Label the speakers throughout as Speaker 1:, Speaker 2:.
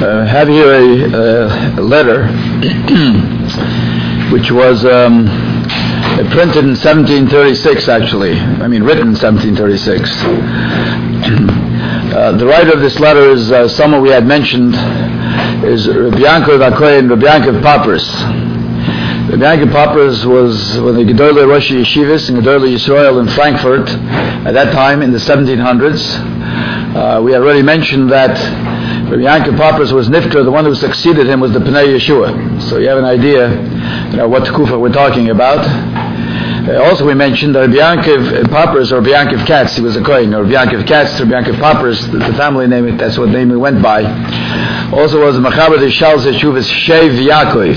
Speaker 1: have here a letter which was printed in 1736, actually. Written in 1736. The writer of this letter is someone we had mentioned, is Rabbi Yankov Akoyin, Rabbi Yankov Papers. Rabbi Yankov Papers was one of the Gedolei Rosh Yeshivas in Gedolei Yisrael in Frankfurt at that time in the 1700s. We already mentioned that Rabbi Yankov Papers was Nifter. The one who succeeded him was the Pnei Yeshua. So you have an idea, what Kufa we're talking about. Also we mentioned that Rabbi Yankov Papers, or Rabbi Yankov Katz, he was a Kohen, or Rabbi Yankov Katz, Rabbi Yankov Papers, the family name, that's what name he went by. Also was Mechaber the Shal Zeshuvas Shev Yaakov,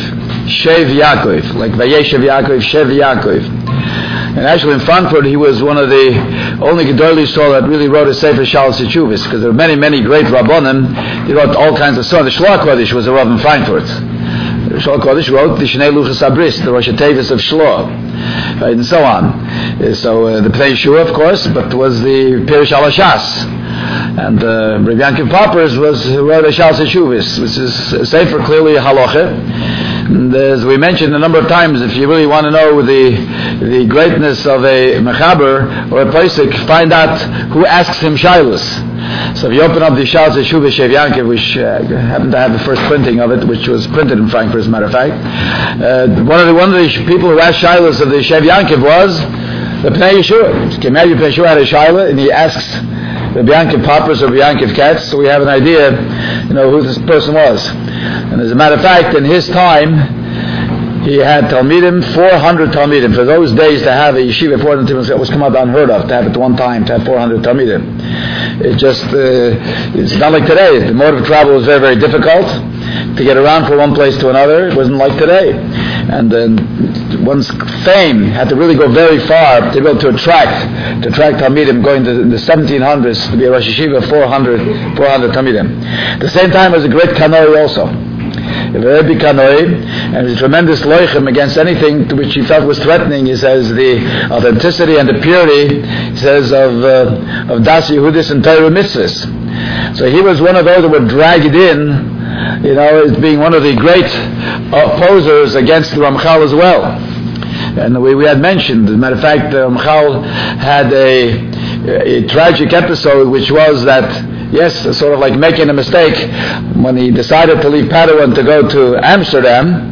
Speaker 1: like Vayeshev Yaakov, Shev Yaakov. And actually in Frankfurt he was one of the only Gedolei Yisrael that really wrote a Sefer Shal Zeshuvas, because there were many, many great Rabbonim. He wrote all kinds of songs. The Shloah Kodesh was a Rav in Frankfurt. The Shloah Kodesh wrote the Shnei Luchas Abris, the Rosh Tevis of Shloah, and so on. So the Pnei Yeshua, of course, but was the Pirish Al Hashas. And Rabbi Yankov Papers wrote a Shal Zeshuvas, which is a Sefer clearly a halacha. And as we mentioned a number of times, if you really want to know the greatness of a mechaber or a posek, find out who asks him shilas. So if you open up the Shal Zeshuvas Shev Yankov, which happened to have the first printing of it, which was printed in Frankfurt, as a matter of fact, one of the people who asked shilas of the Shev Yankov was the Pnei Yeshua. Imagine Pnei Yeshua had a shilah, and he asks Rabbi Yankov Papers or Rabbi Yankov Katz, so we have an idea, who this person was. And as a matter of fact, in his time, he had Talmidim, 400 Talmidim. For those days, to have a yeshiva 400 Talmidim was come out unheard of, to have it one time, to have 400 Talmidim. It just, it's not like today. The mode of travel was very, very difficult. To get around from one place to another, it wasn't like today. And one's fame had to really go very far to be able to attract Talmidim, going to the 1700s to be a Rosh Yeshiva, 400 Talmidim. At the same time, was a great kanoi also. A very big kanoi, and it was a tremendous loichem against anything to which he felt was threatening. He says the authenticity and the purity, he says, of Das Yehudis and Torah mitzvahs. So he was one of those that were dragged in, as being one of the great opposers against the Ramchal as well. And we had mentioned, as a matter of fact, the Ramchal had a tragic episode, which was that, yes, sort of like making a mistake when he decided to leave Padua to go to Amsterdam,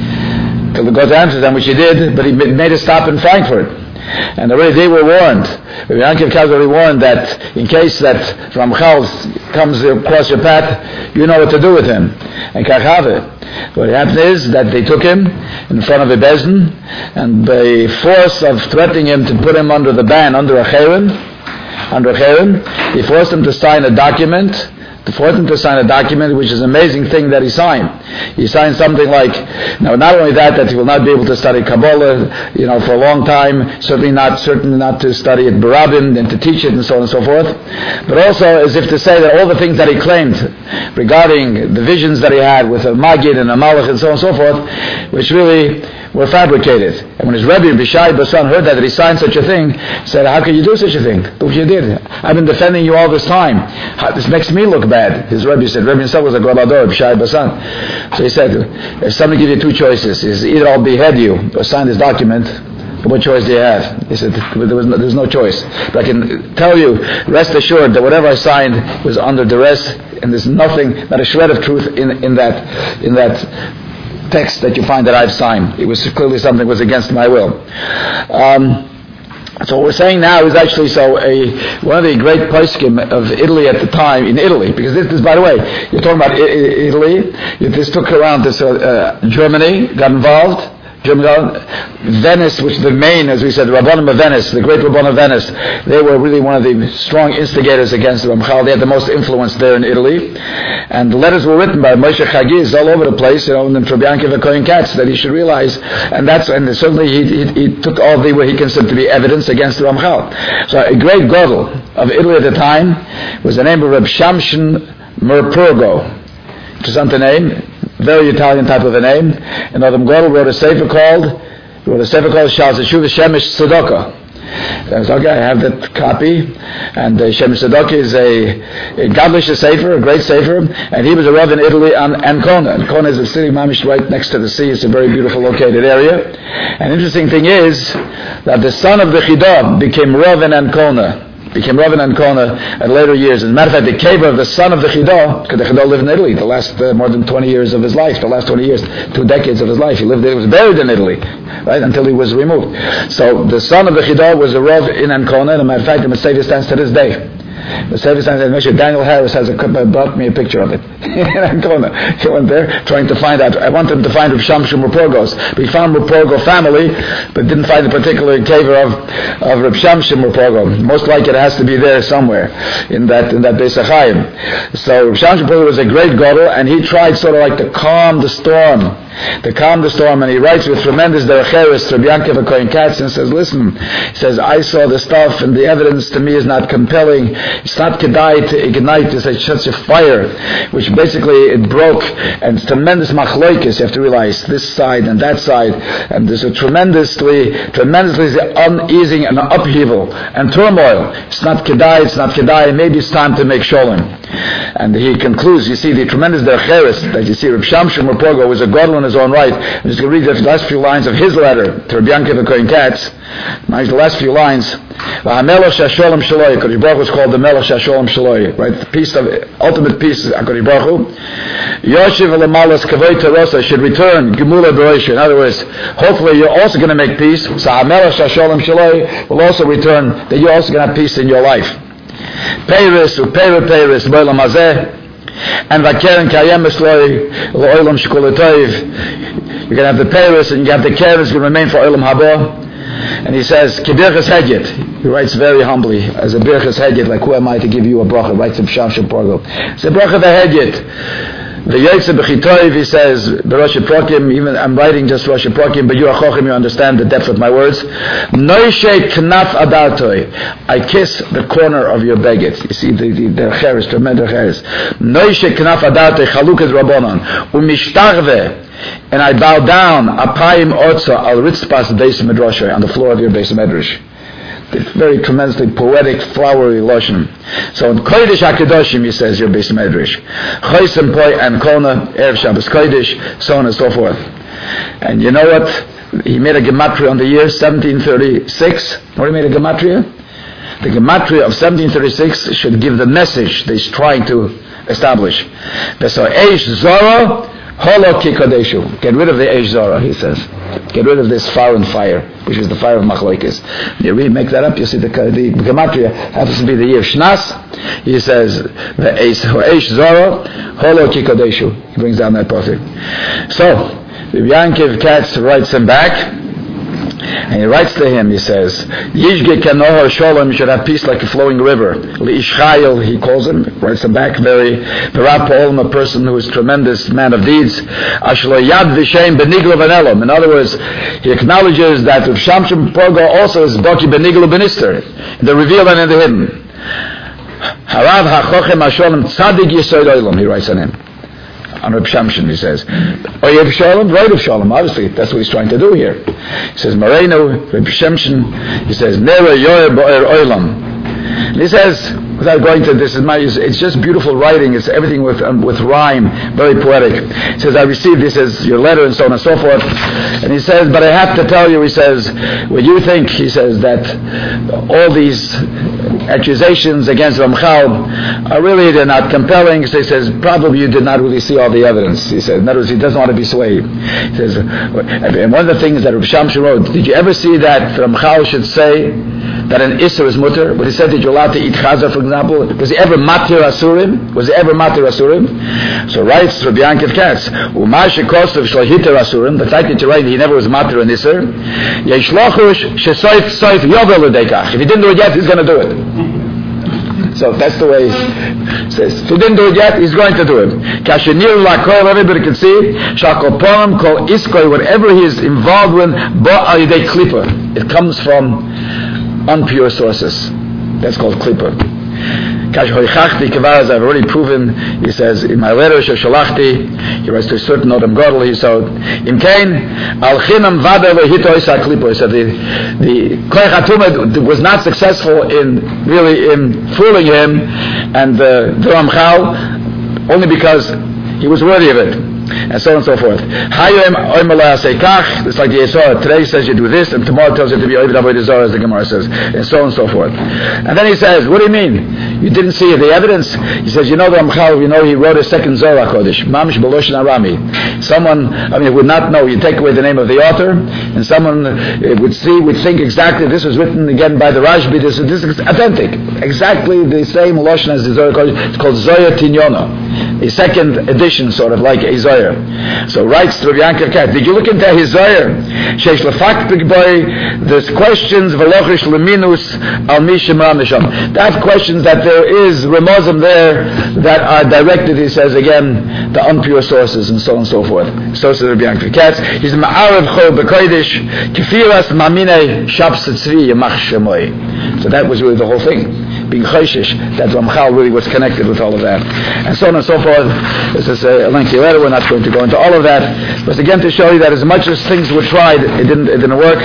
Speaker 1: which he did, but he made a stop in Frankfurt. And already they were warned. Rabbi Yankov Katz already warned that in case that Ramchal comes across your path, you know what to do with him. And Kachave. What happened is that they took him in front of a bezdin, and by force of threatening him to put him under the ban, under a cherem, he forced him to sign a document. Which is an amazing thing that he signed. He signed something like, not only that he will not be able to study Kabbalah, for a long time, certainly not to study it Barabim and to teach it and so on and so forth, but also as if to say that all the things that he claimed regarding the visions that he had with a Magid and a Malach and so on and so forth, which really were fabricated. And when his Rebbe Bishai Basan heard that he signed such a thing, he said, how could you do such a thing? Look what you did. I've been defending you all this time. This makes me look bad. His Rebbe said, Rebbe himself was a Golador, Bishai Basan. So he said, if somebody gives you two choices, is either I'll behead you or sign this document, what choice do you have? He said, there's no choice. But I can tell you, rest assured that whatever I signed was under duress, and there's nothing, not a shred of truth in that text that you find that I've signed. It was clearly something that was against my will. So what we're saying now is actually one of the great poskim of Italy at the time, in Italy, because this is, by the way, you're talking about Italy, this took around this, Germany got involved, Venice, which is the main, as we said, the Rabbanim of Venice, the great Rabbanim of Venice, they were really one of the strong instigators against the Ramchal. They had the most influence there in Italy. And the letters were written by Moshe Chagiz all over the place, and then Rabbi Yankov Akoyin Katz, that he should realize, and certainly he took all what he considered to be evidence against the Ramchal. So a great Gadol of Italy at the time was the name of Reb Shamshon Merpurgo. Interesting name. Very Italian type of a name. And Adam Gadol wrote a sefer called Shal Zeshuvas Shemesh Tzedakah. I said, okay, I have that copy. And Shem Sadoki is a godlish sefer, a great sefer, and he was a Rav in Italy on Ancona. Ancona is a city, mamish, right next to the sea. It's a very beautiful located area. And the interesting thing is that the son of the Chidah became Rav in Ancona. At later years. As a matter of fact, the kever of the son of the Chidah, because the Chidah lived in Italy the last more than 20 years of his life, 2 decades of his life. He was buried in Italy, right, until he was removed. So the son of the Chidah was a Rav in Ancona, and as a matter of fact, the Messiah stands to this day. The service and Daniel Harris brought me a picture of it in Ancona. He went there trying to find out. I wanted him to find Rav Shamshon Rapogos, but he found Rapogo family, but didn't find the particular kever of Rav Shamshon Rapogo. Most likely it has to be there somewhere in that Beis HaChaim. So Rav Shamshon Rapogo was a great gadol, and he tried sort of like to calm the storm, and he writes with tremendous derecheres to Rabbi Yankov HaKohen Katz and says, listen, he says, I saw the stuff and the evidence to me is not compelling. It's not kedai to ignite such a fire, which basically it broke, and it's tremendous machloikis. You have to realize this side and that side, and there's a tremendously uneasing and upheaval and turmoil. It's not kedai. Maybe it's time to make sholem. And he concludes, you see the tremendous derecheres that you see. Rav Shamshon Rapogo was a gadol in his own right. I'm just going to read the last few lines of his letter to Rabbi Yankov HaKohen Katz. The last few lines. HaMelech Shasholem Shaloi. HaKadosh Baruch Hu is called the Melech Shasholem Shaloi. Right? The peace of ultimate peace. HaKadosh Baruch Hu. Yoshiv Lamalas Kavoi Terosa should return. Gemula Bereisha. In other words, hopefully you're also going to make peace. So HaMelech Shasholem Shaloi will also return. That you're also going to have peace in your life. Peiris Upeiris Boilam Hazeh. And Vakeren Kayem Esloi L'Olam Shekulatov. You're going to have the Peiris and you have the Keres going to remain for Olam Haba. And he says, Kibirchas Hedget. He writes very humbly, as a Birchas Hedget, like who am I to give you a bracha? Writes him Shamshon Porgo. It's a bracha Hedget. The Yetzer B'chitoiv, he says, B'Rosh Prokim, even I'm writing just Rosh Prokim, but you are Chochem, you understand the depth of my words. Noishe Knaf Adatoi. I kiss the corner of your begit. You see, the cheres, tremendous cheres. Noishe Knaf Adatoi, Chalukas Rabbanon. Umishtarve. And I bow down, Apayim Otza, Al Ritzpas Beis Medrash, on the floor of your Beis Medrash. It's very tremendously poetic, flowery lotion. So in Kodesh HaKadoshim, he says, your Beis Medrash. Choisem Poi and Kona, Erev Shabbos Kodesh, so on and so forth. And you know what? He made a gematria on the year 1736. What he made a gematria? The gematria of 1736 should give the message that he's trying to establish. So Eish Zorah, Holo Kikodeshu. Get rid of the Eish Zorah, he says. Get rid of this foreign fire, which is the fire of Machlokes. You make that up, you see the gematria happens to be the year Shnas. He says the Eish Zorah, Holo Kikodeshu. He brings down that prophet. So Rabbi Yankov Katz writes him back. And he writes to him, he says, Yishge Kanohar Sholem, you should have peace like a flowing river. Li'ishchayel, he calls him, writes him back very, Barat Pa'olim, a person who is a tremendous man of deeds. Ashlo Yad Vishem Beniglo Vanelom. In other words, he acknowledges that Rav Shamshon Pogo also is Boki Beniglo Benister, in the revealed and in the hidden. Harav HaChochem HaSholem Tzadig Yisoid Oilam, he writes on him. On Reb Shamshon, he says, Oyev Shalom, right of Shalom. Obviously, that's what he's trying to do here. He says, Mareno, Reb Shamshon, he says, Nera Yoyer Bo'er Oilam. And he says, without going to this, it's just beautiful writing. It's everything with rhyme, very poetic. He says, I received, he says, your letter and so on and so forth. And he says, but I have to tell you, he says, what you think, he says, that all these accusations against Ramchal are really, they're not compelling. So he says, probably you did not really see all the evidence. He says, in other words, he doesn't want to be swayed. He says, and one of the things that Reb Shamshon wrote, did you ever see that Ramchal should say that an Isser is mutter? But he said that you're allowed to eat Chazar, for example. Was he ever Matir Asurim? So writes Rabbi Yankov Katz, Umash Kostov Shlahiter Asurim, the fact that you're right, he never was Matir and Isser. Yeshlochush Shesoif Soif Yovel Udekach. If he didn't do it yet, he's going to do it. So that's the way he says. If he didn't do it yet, he's going to do it. Kashenir Lakoil, everybody can see, Shakopolim Kol Iskoi, whatever he is involved with, Bo Alidei Klippa. It comes from unpure sources. That's called Klippa. As I've already proven, he says, in my letter, he writes to a certain Adam Godel, he said, he said, the Koyach HaTumah was not successful in fooling him, and the Ramchal, only because he was worthy of it, and so on and so forth. It's like the Yisrael today says you do this, and tomorrow tells you to be Ovid Avodah Zarah, as the Gemara says, and so on and so forth. And then he says, what do you mean? You didn't see the evidence? He says, the Ramchal, he wrote a second Zohar HaKodesh, Mamish B'Loshen Arami. Someone, would not know. You take away the name of the author, and someone would think exactly this was written again by the Rashbi. This is authentic, exactly the same Loshen as the Zohar HaKodesh. It's called Zohar Tinyona, a second edition, sort of like a Zohar. So writes to Rabbi Yankov Katz, did you look into his Zohar? Sheish lefaktik boy, there's questions velochish leminus al mishim ramisham. That questions that there is remozim there that are directed, he says again, the impure sources and so on and so forth. So says Rabbi Yankov Katz. He's ma'arav chol b'kodesh kifiras mamine shaps tzvi yamach shemoy. So that was really the whole thing, being chayshish, that Ramchal really was connected with all of that, and so on and so forth. This is a lengthy letter. We're not going to go into all of that, but again to show you that as much as things were tried, it didn't work.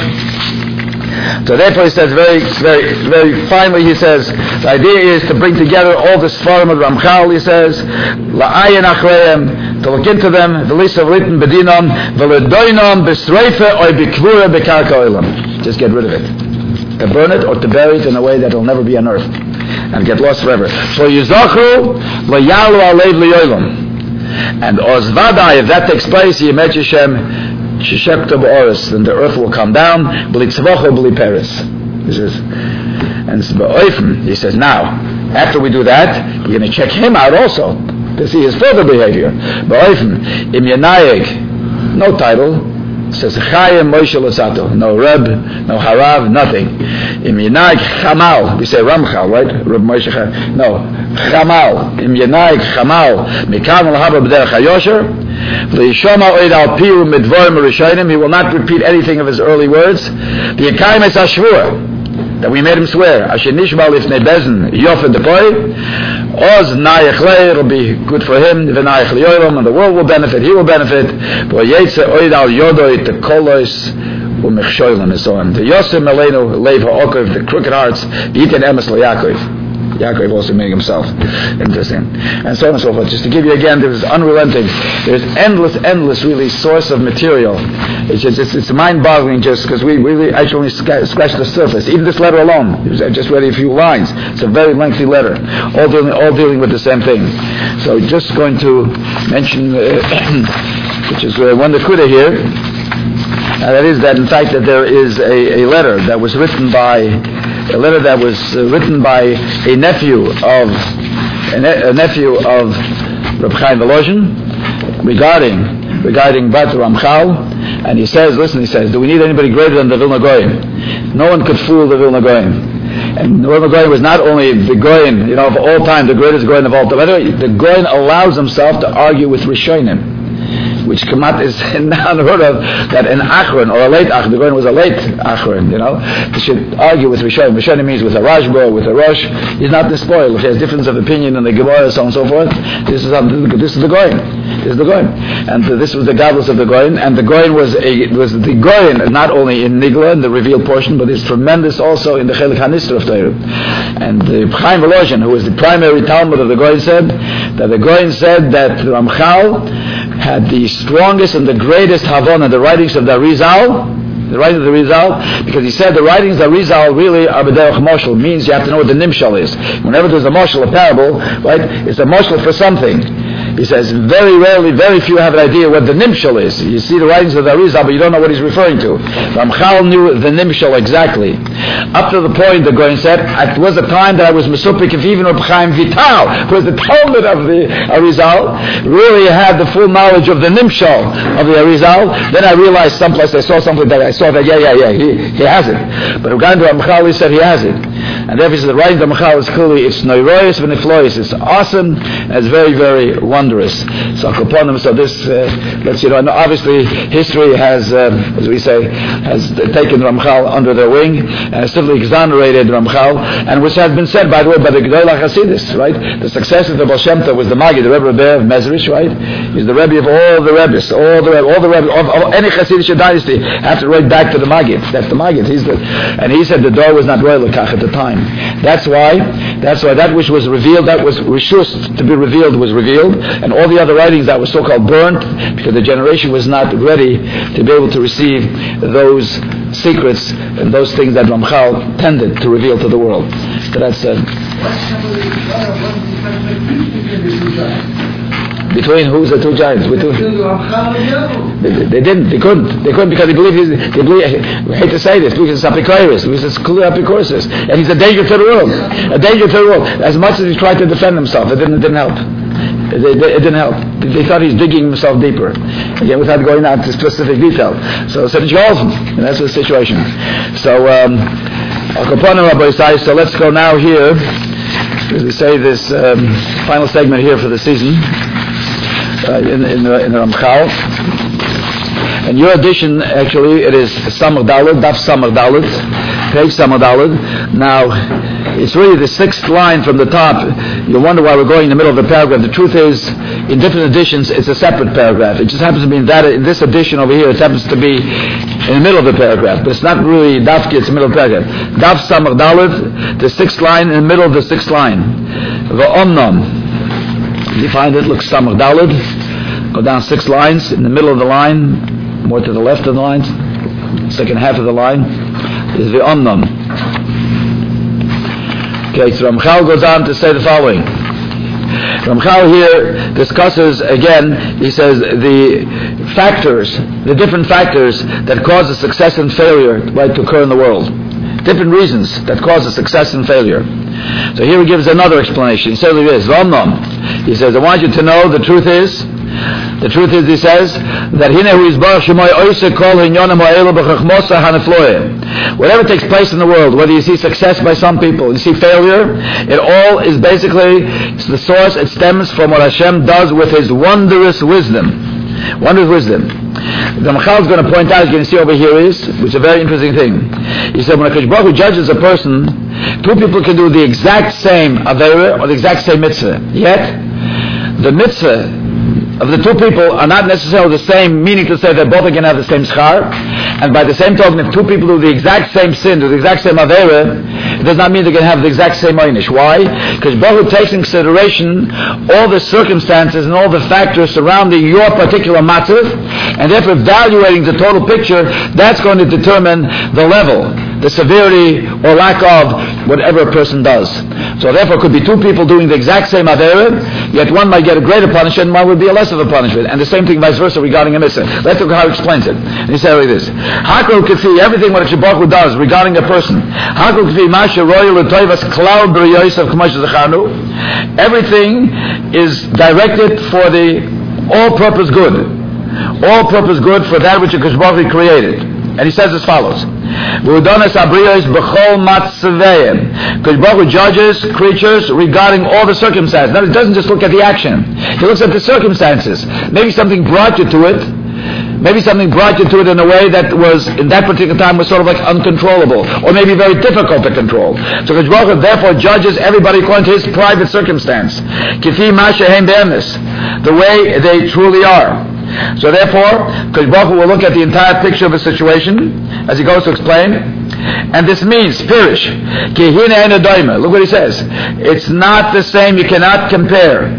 Speaker 1: So therefore he says very, very, very finally, he says, the idea is to bring together all the Sfarim of Ramchal, he says, la'ayin achreim, to look into them, the list of written bedinam, v'ledoinam b'sreife or b'kvura b'karka oilam. Just get rid of it. To burn it or to bury it in a way that will never be unearthed and get lost forever. So Yizachru layalu alev liyolam. And Ozvadai, if that takes place, Yemet Yishem Shishekta b'oris, then the earth will come down, b'li tzvocho b'li peres. He says, and b'oifim, he says, now, after we do that, you're going to check him out also, to see his further behavior. B'oifim, im yenayeg, no title, says Chayim Moshe Lasato, no Reb, no Harav, nothing. Im Yenayik Chamal, we say Ramchal, right? Reb Moshe Chamal. No, Chamal. Im Yenayik Chamal, Mikam Al-Haba B'derech HaYosher, V'yishoma Oid Al-Piru Midvorim Rishayim, he will not repeat anything of his early words. V'yekayim Es HaShvur, that we made him swear. Asher Nishma Lifnei Bezen, Yofen Depoy, Oz Nayach it'll be good for him, V'nayach Liyoyim, and the world will benefit, he will benefit. V'yetze Oid Al Yodoy Tekolos U'Mechshoylim, and so on. The Yosem Aleinu Leiv HaOkov, the crooked hearts, Yitin Emes LaYakov. Yaakov also made himself. Interesting. And so on and so forth. Just to give you again, there's unrelenting. There's endless really source of material. It's mind-boggling just because we really actually scratched the surface. Even this letter alone, just read a few lines. It's a very lengthy letter, all dealing with the same thing. So just going to mention, which is one Nakuda here, and that is that in fact that there is a letter that was written by a nephew of Reb Chaim Volozhin regarding Bat Ramchal, and he says, do we need anybody greater than the Vilna Goyim? No one could fool the Vilna Goyim. And the Vilna Goyim was not only the Goyim, of all time, the greatest Goyim of all time. By the way, the Goyim allows himself to argue with Rishonim, which Kamat is now unheard of, that an Achron, or a late Achron, the Goyen was a late Achron, they should argue with Rishonim. Rishonim means with a Rashba, with a Rosh. He's not despoiled. If he has difference of opinion in the Gemara, so on and so forth, this is the Goyen. This is the Goyen. And this was the godless of the Goyen, and the Goyen was the Goyen, not only in Nigla, in the revealed portion, but it's tremendous also in the Chelik HaNisra of Torah. And the Chaim Volozhin, who was the primary Talmud of the Goyen, said that Ramchal had the strongest and the greatest Havana, the writings of the Arizal, because he said the writings of the Arizal really are b'derech moshel, means you have to know what the nimshal is. Whenever there's a moshel, a parable, right, it's a moshel for something. He says, very rarely, very few have an idea what the nimshal is. You see the writings of the Arizal, but you don't know what he's referring to. Ramchal knew the nimshal exactly. Up to the point, the Goyen said, it was a time that I was mesupik if even Reb Chaim Vital, who was the Talmud of the Arizal, really had the full knowledge of the nimshal of the Arizal. Then I realized someplace I saw something that I saw that, he has it. But regarding to Ramchal, he said he has it. And therefore, the writing of Ramchal is clearly, it's noiroyes v'nifloyes. It's awesome, and it's very, very wonderful. wondrous. So this lets you know. And obviously, history has, as we say, has taken Ramchal under their wing and has simply exonerated Ramchal, and which has been said, by the way, by the Gedolei Hasidus, right? The successor of the Baal Shem Tov was the Magi, the Rebbe of Mezrich, right? He's the Rebbe of all the Rebbes, all the Rebbes of any Hasidic dynasty have to write back to the Maggid. That's the Maggid. And he said the door was not royal Lekach at the time. That's why that which was revealed, that was rishus to be revealed, was revealed, and all the other writings that were so-called burnt, because the generation was not ready to be able to receive those secrets and those things that Ramchal tended to reveal to the world. So that's between who's the two giants? They didn't. They couldn't because they believe. We hate to say this because it's apikoris. Because it's clear apikoris, and he's a danger to the world. A danger to the world. As much as he tried to defend himself, it didn't help. It didn't help. They thought he's digging himself deeper. Again, without going out to specific detail. So and that's the situation. So so let's go now here. As we say, this final segment here for the season. In the Ramchal, and your edition actually it is Samar Daled, Daf Samar Daled, page Samar Daled. Now it's really the sixth line from the top. You wonder why we're going in the middle of the paragraph. The truth is, in different editions, it's a separate paragraph. It just happens to be in this edition over here. It happens to be in the middle of the paragraph, but it's not really Dafki. It's the middle of the paragraph. Daf Samar Daled, the sixth line in the middle of the sixth line. V'omnom. You find it, look, Samar Daled, go down 6 lines, in the middle of the line, more to the left of the line, second half of the line, is the Omnam. Okay, so Ramchal goes on to say the following. Ramchal here discusses, again, he says, the different factors that cause the success and failure to occur in the world. Different reasons that cause the success and failure. So here he gives another explanation. He says like this, he says, I want you to know the truth is, he says, that whatever takes place in the world, whether you see success by some people, you see failure, it all is basically, it's the source, it stems from what Hashem does with His wondrous wisdom. Wondrous wisdom. The Ramchal is going to point out, you can see over here which is a very interesting thing. He said, when HaKadosh Baruch Hu judges a person, two people can do the exact same Aveira or the exact same mitzvah. Yet, the mitzvah of the two people are not necessarily the same, meaning to say that both are going to have the same schar. And by the same token, if two people do the exact same sin, do the exact same Aveira, it does not mean they're going to have the exact same einish. Why? Because Baruch Hu takes in consideration all the circumstances and all the factors surrounding your particular matzav, and therefore evaluating the total picture, that's going to determine the level, the severity or lack of whatever a person does. So therefore it could be two people doing the exact same Aveira, yet one might get a greater punishment and one would be a less of a punishment. And the same thing vice versa regarding a mitzvah. Let's look how he explains it. And he said like this, Hakol Kafi, everything what HaKadosh Baruch Hu does regarding a person, Hakol Kafi Masha Royal L'Toivas Klal B'Riyosef K'Moshe Zechanu, everything is directed for the all-purpose good. All-purpose good for that which HaKadosh Baruch Hu created. And he says as follows, Kadosh Baruch Hu judges creatures regarding all the circumstances. Now, he doesn't just look at the action. He looks at the circumstances. Maybe something brought you to it. Maybe something brought you to it in a way that was, in that particular time, was sort of like uncontrollable, or maybe very difficult to control. So Kadosh Baruch Hu therefore judges everybody according to his private circumstance. Kifi Mashahem Be'emes, the way they truly are. So therefore, Kadosh Baruch Hu will look at the entire picture of a situation as he goes to explain, and this means pirish. Look what he says. It's not the same. You cannot compare.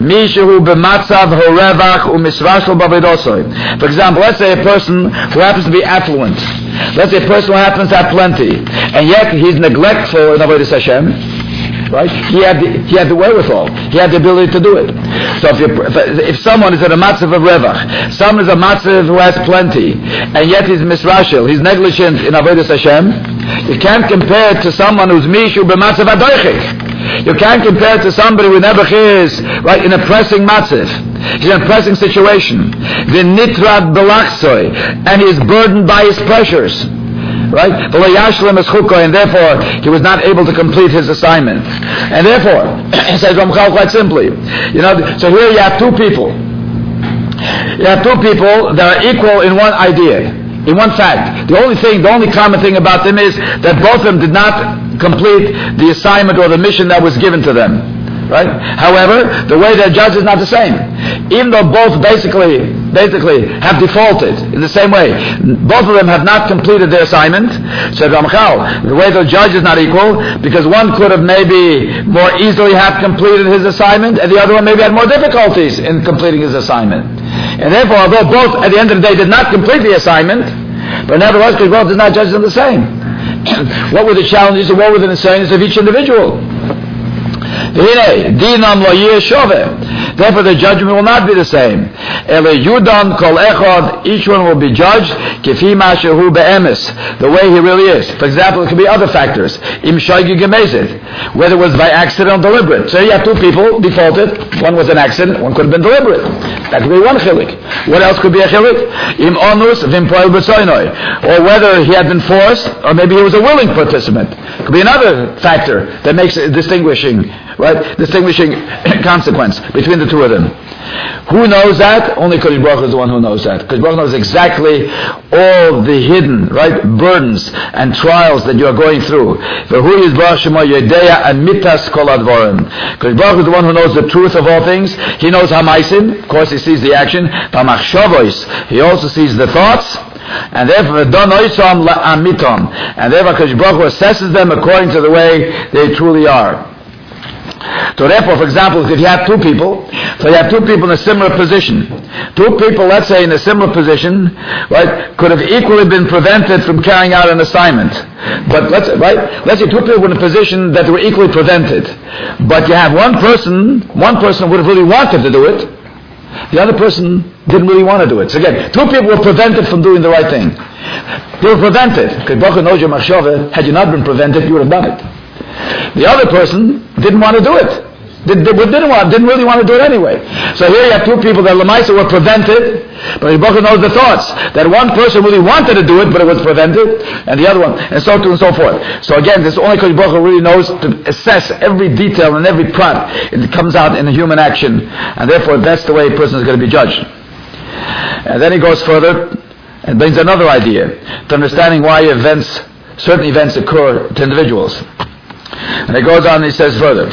Speaker 1: For example, let's say a person who happens to be affluent. Let's say a person who happens to have plenty, and yet he's neglectful in Avodas Hashem. Right? He had the wherewithal. He had the ability to do it. So if someone is at a matzav of revach, someone is a matzav who has plenty, and yet he's misrashil, he's negligent in avodas Hashem, you can't compare it to someone who's mishu b'matzav adoichik. You can't compare it to somebody who never is right in a pressing matzav. He's in a pressing situation. The nitrad belachsoi, and he is burdened by his pressures. right? And therefore, he was not able to complete his assignment. And therefore, says Ramchal quite simply, so here you have two people. You have two people that are equal in one idea, in one fact. The only common thing about them is that both of them did not complete the assignment or the mission that was given to them. Right? However, the way they're judged is not the same. Even though both basically have defaulted in the same way, both of them have not completed their assignment. Said Ramchal, the way they're judged is not equal, because one could have maybe more easily have completed his assignment, and the other one maybe had more difficulties in completing his assignment. And therefore, although both at the end of the day did not complete the assignment, but nevertheless, because both does not judge them the same. What were the challenges and what were the concerns of each individual? Therefore the judgment will not be the same. Each one will be judged the way he really is. For example, it could be other factors. Whether it was by accident or deliberate. So you have two people defaulted. One was an accident, one could have been deliberate. That could be one chilik. What else could be a chilik? Or whether he had been forced, or maybe he was a willing participant. It could be another factor that makes it distinguishing consequence between the two of them. Who knows that? Only Kodesh Baruch Hu is the one who knows that. Kodesh Baruch Hu knows exactly all the hidden, burdens and trials that you are going through. Kodesh Baruch Hu is the one who knows the truth of all things. He knows Hamaisim. Of course, he sees the action. He also sees the thoughts. And therefore, and therefore, Kodesh Baruch Hu assesses them according to the way they truly are. So therefore, for example, if you have two people, in a similar position. Two people, let's say, in a similar position, could have equally been prevented from carrying out an assignment. But let's say two people were in a position that were equally prevented. But you have one person would have really wanted to do it. The other person didn't really want to do it. So again, two people were prevented from doing the right thing. They were prevented. Had you not been prevented, you would have done it. The other person didn't want to do it. Didn't really want to do it anyway. So here you have two people that Lamaisa were prevented, but Rebbe knows the thoughts. That one person really wanted to do it, but it was prevented, and the other one, and so on and so forth. So again, this only because Rebbe really knows to assess every detail and every prat. It comes out in a human action, and therefore that's the way a person is going to be judged. And then he goes further and brings another idea to understanding why certain events occur to individuals. And he goes on and he says further.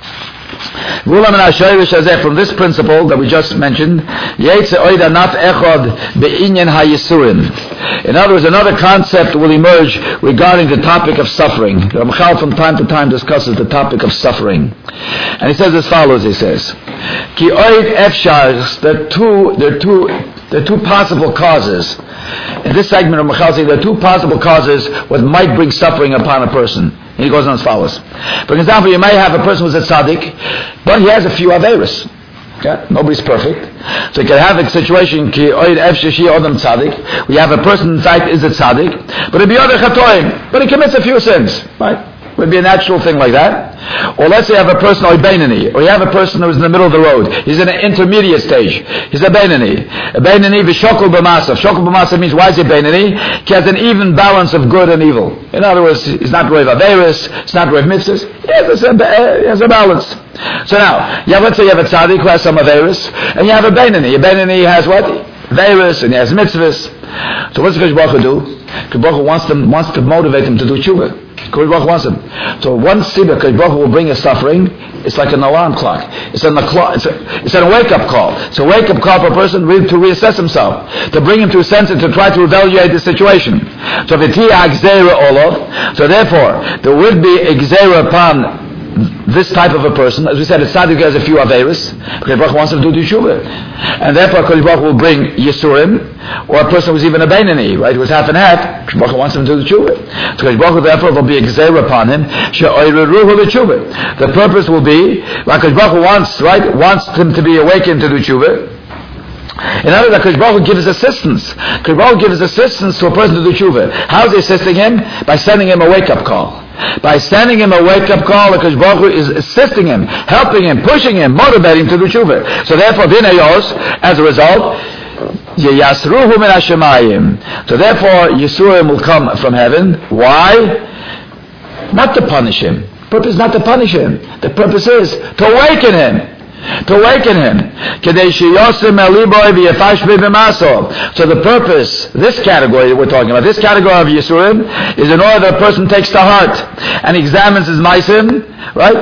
Speaker 1: From this principle that we just mentioned, in other words, another concept will emerge regarding the topic of suffering. Ramchal from time to time discusses the topic of suffering. And he says as follows, he says, there are two possible causes. In this segment of Ramchal says there are two possible causes what might bring suffering upon a person. And he goes on as follows. For example, you may have a person who's a tzaddik, but he has a few averos. Yeah? Nobody's perfect. So you can have a situation, we have a person in fact is a tzaddik, but he commits a few sins. Right? Would be a natural thing like that. Or let's say you have a person, or you have a person who's in the middle of the road. He's in an intermediate stage. He's a Beinani. A Beinani v'shokol b'masav. Shokol b'masav means, why is he Beinani? He has an even balance of good and evil. In other words, he's not roiv averis, he's not roiv mitzvahs. He has a balance. So now, let's say you have a tzaddik who has some averis, and you have a Beinani. A Beinani has what? Averis, and he has mitzvahs. So what's Kodesh Baruch Hu do? Kodesh Baruch Hu wants to motivate him to do tshuva. Kodesh Baruch Hu wants him. So one sibah Kodesh Baruch Hu will bring a suffering. It's like an alarm clock. It's a wake-up call. It's a wake-up call for a person to reassess himself, to bring him to a sense and to try to evaluate the situation. So therefore, there would be a gzeira upon this type of a person. As we said, a tzaddik has a few averis. Kodesh Baruch Hu wants him to do tshuva, and therefore Kodesh Baruch Hu will bring yisurim. Or a person who was even a Beinani, right? Who was half and half. Kodesh Baruch Hu wants him to do the tshuva. So Kodesh Baruch Hu therefore will be a gzeira upon him. The purpose will be, like Kodesh Baruch Hu wants him to be awakened to do tshuva. In other words, Kodesh Baruch Hu gives assistance. Kodesh Baruch Hu gives assistance to a person to do tshuva. How is he assisting him? By sending him a wake-up call. By sending him a wake-up call, Kodesh Baruch Hu is assisting him, helping him, pushing him, motivating him to do tshuva. So therefore, as a result, Yasruhu min hashemayim. So therefore, Yisurim will come from heaven. Why? Not to punish him. The purpose is not to punish him. The purpose is to awaken him. To awaken him. So the purpose, this category that we're talking about, this category of Yisurim, is in order that a person takes to heart and examines his maisim, right?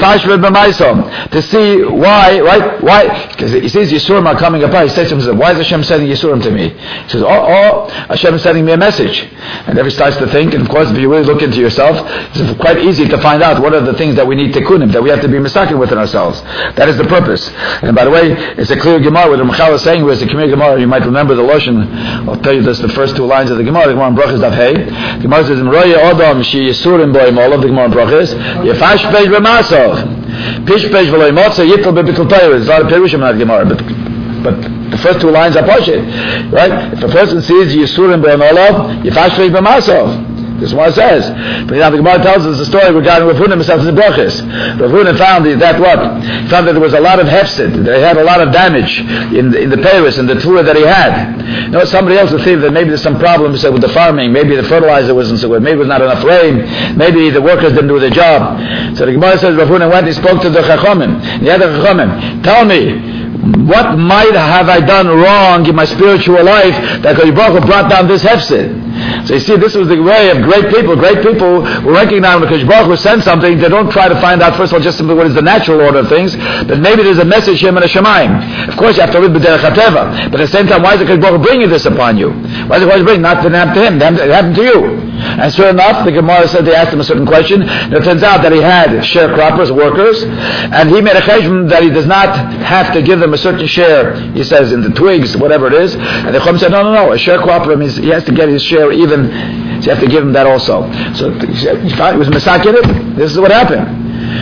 Speaker 1: To see why, right? Why? Because he sees Yisurim are coming apart. He says to himself, why is Hashem sending Yisurim to me? He says, Hashem is sending me a message. And then he starts to think, and of course, if you really look into yourself, it's quite easy to find out what are the things that we need tikkunim, that we have to be misakin within ourselves. That is the purpose. And by the way, it's a clear Gemara. What the Ramchal is saying was a clear Gemara. You might remember the Lashon. I'll tell you this, the first two lines of the Gemara. The Gemara in Brachas Daf Hey. The Gemara says, "M'roye Adam she Yisurim boim." All of the Gemara in Brachas. Yefash pej b'masov. Pish pej v'loy motza yitel b'bittul Torah. It's not a perushim in that Gemara, but the first two lines are poshut, right? If a person sees Yisurim boim olav, Yefash pej b'masov. This is what it says. But now the Gemara tells us the story regarding Rav Huna himself in the Brachas. Rav Huna found that there was a lot of hefsid. They had a lot of damage in the Paris and the Torah that he had. You know, somebody else would think that maybe there's some problems with the farming. Maybe the fertilizer wasn't so good. Maybe it was not enough rain. Maybe the workers didn't do their job. So the Gemara says Rav Huna went and he spoke to the Chachomim. He had the Chachomim. Tell me, what might have I done wrong in my spiritual life that Kodesh Baruch Hu brought down this hefsid? So you see, this was the way of great people. Great people will recognize when Kodesh Baruch Hu sends something, they don't try to find out first of all just simply what is the natural order of things, but maybe there's a message here in the Shemayim. Of course, you have to read B'derech HaTeva, but at the same time, why is the Kodesh Baruch Hu bringing this upon you? Why is it bringing? Not to happen to him, it happened to you. And sure enough, the Gemara said they asked him a certain question, and it turns out that he had sharecroppers, workers, and he made a cheshbon that he does not have to give them a certain share, he says, in the twigs, whatever it is. And the Chum said, no, a sharecropper means he has to get his share even, so you have to give him that also. So he was masakin it. This is what happened.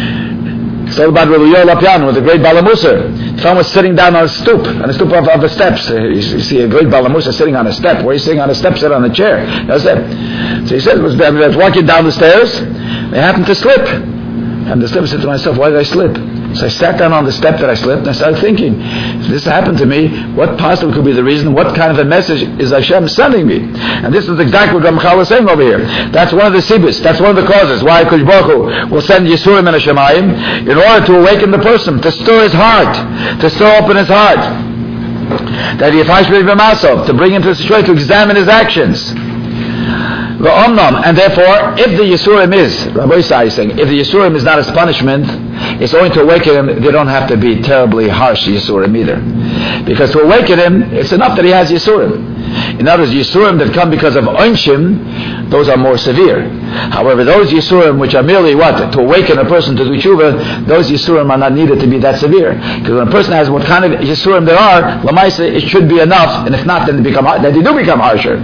Speaker 1: It's all about Rabbi Yoel Lapian with the great Balamusar. Someone was sitting down on a stoop of the steps. You see a great Balamusar sitting on a step. Where are you sitting on a step? Sit on a chair. That's it. So he said, I was walking down the stairs. I happened to slip. And the slip, I said to myself, why did I slip? So I sat down on the step that I slipped and I started thinking, if this happened to me, what possibly could be the reason? What kind of a message is Hashem sending me? And this is exactly what Ramchal is saying over here. That's one of the sibus. That's one of the causes why Kodesh Baruch Hu will send Yisurim and Hashemayim in order to awaken the person, to stir his heart, to stir open his heart. That to bring him to a situation to examine his actions. And therefore, if the Yisurim is, Rabbi Isai is saying, if the Yisurim is not as punishment, it's only to awaken him. They don't have to be terribly harsh Yisurim either. Because to awaken him, it's enough that he has Yisurim. In other words, Yisurim that come because of Onshim, those are more severe. However, those Yisurim which are merely to awaken a person to do tshuva, those Yisurim are not needed to be that severe. Because when a person has what kind of Yisurim there are, Lamaisa, it should be enough, and if not, then they do become harsher.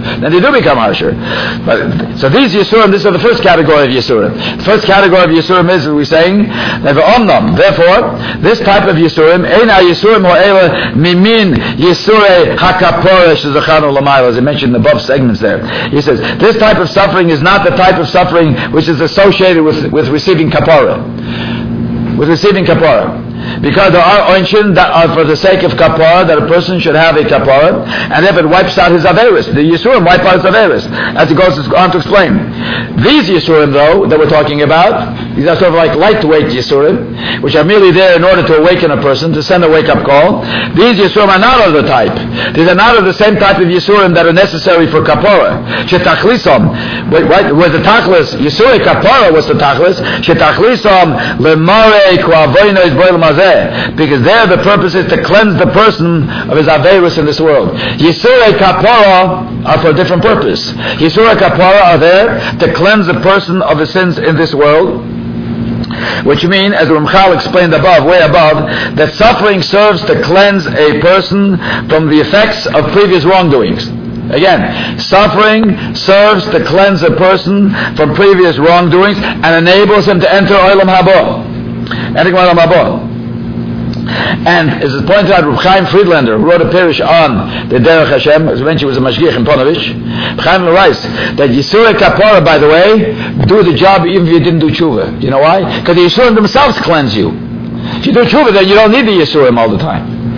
Speaker 1: So these Yisurim, this is the first category of Yisurim. The first category of Yisurim is, we're saying, therefore, this type of Yisurim, Eina Yisurim or Eila Mimin Yisurei HaKaporah Shezachanu Lamayla, as I mentioned in the above segments there. He says, this type of suffering is not the type of suffering which is associated with receiving kapara. With receiving kapara. Because there are oinshin that are for the sake of kapara, that a person should have a kapara, and if it wipes out his averis, the Yisurim wipe out his averis, as he goes on to explain. These Yisurim, though, that we're talking about, these are sort of like lightweight Yisurim, which are merely there in order to awaken a person, to send a wake-up call. These Yisurim are not of the type. These are not of the same type of Yisurim that are necessary for kapara. Shetachlisom, where the tachlis, Yisuri kapara was the tachlis, Shetachlisom, lemare kvavoino is boil. Because there the purpose is to cleanse the person of his aveirus in this world. Yisurei kapara are for a different purpose. Yisurei kapara are there to cleanse the person of his sins in this world. Which means, as Ramchal explained way above, that suffering serves to cleanse a person from the effects of previous wrongdoings. Again, suffering serves to cleanse a person from previous wrongdoings and enables him to enter Olam Haba. Entering Olam Haba. And as is pointed out, Reb Chaim Friedlander, who wrote a parish on the Derech Hashem, as mentioned, was a mashgiach in Ponovich. Reb Chaim writes that Yisurei Kapara, by the way, do the job even if you didn't do tshuva. You know why? Because the Yisurim themselves cleanse you. If you do tshuva, then you don't need the Yisurim all the time.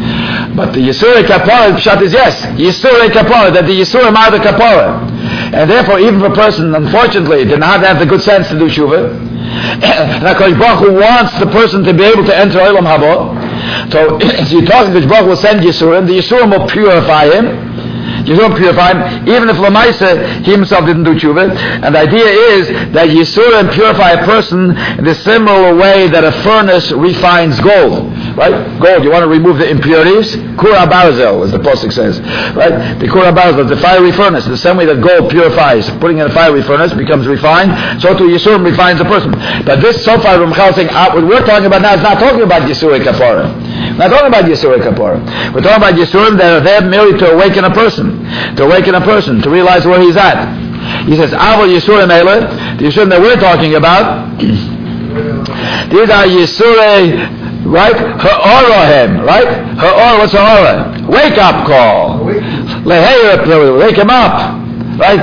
Speaker 1: But the Yisurei Kapara, the Pshat is yes, Yisurei Kapara, that the Yisurim are the Kapara. And therefore, even if a person, unfortunately, did not have the good sense to do Shuvah, and HaKadosh Baruch Hu wants the person to be able to enter Olam Haba, so you're talking, HaKadosh Baruch Hu will send Yisurim, the Yisurim will purify him, Yisurim purify him, even if Lamaisa, he himself didn't do tshuva. And the idea is that Yisurim purify a person in the similar way that a furnace refines gold. Right? Gold, you want to remove the impurities? Kura Barzel, as the Pasuk says. Right? The Kura Barzel, the fiery furnace. The same way that gold purifies, putting in a fiery furnace becomes refined, so too Yisurim refines a person. But this, so far, Ramchal saying, what we're talking about now is not talking about Yisurei Kapara. We're not talking about Yisurei Kapara. We're talking about Yisurim that are there merely to awaken a person. To awaken a person, to realize where he's at. He says, Aval Yisurim Eile, the Yisurim that we're talking about, these are Yisurei, right? Ha'orohem, right? Ha'or, what's ha'ora? Wake up call. Wake him up. Right?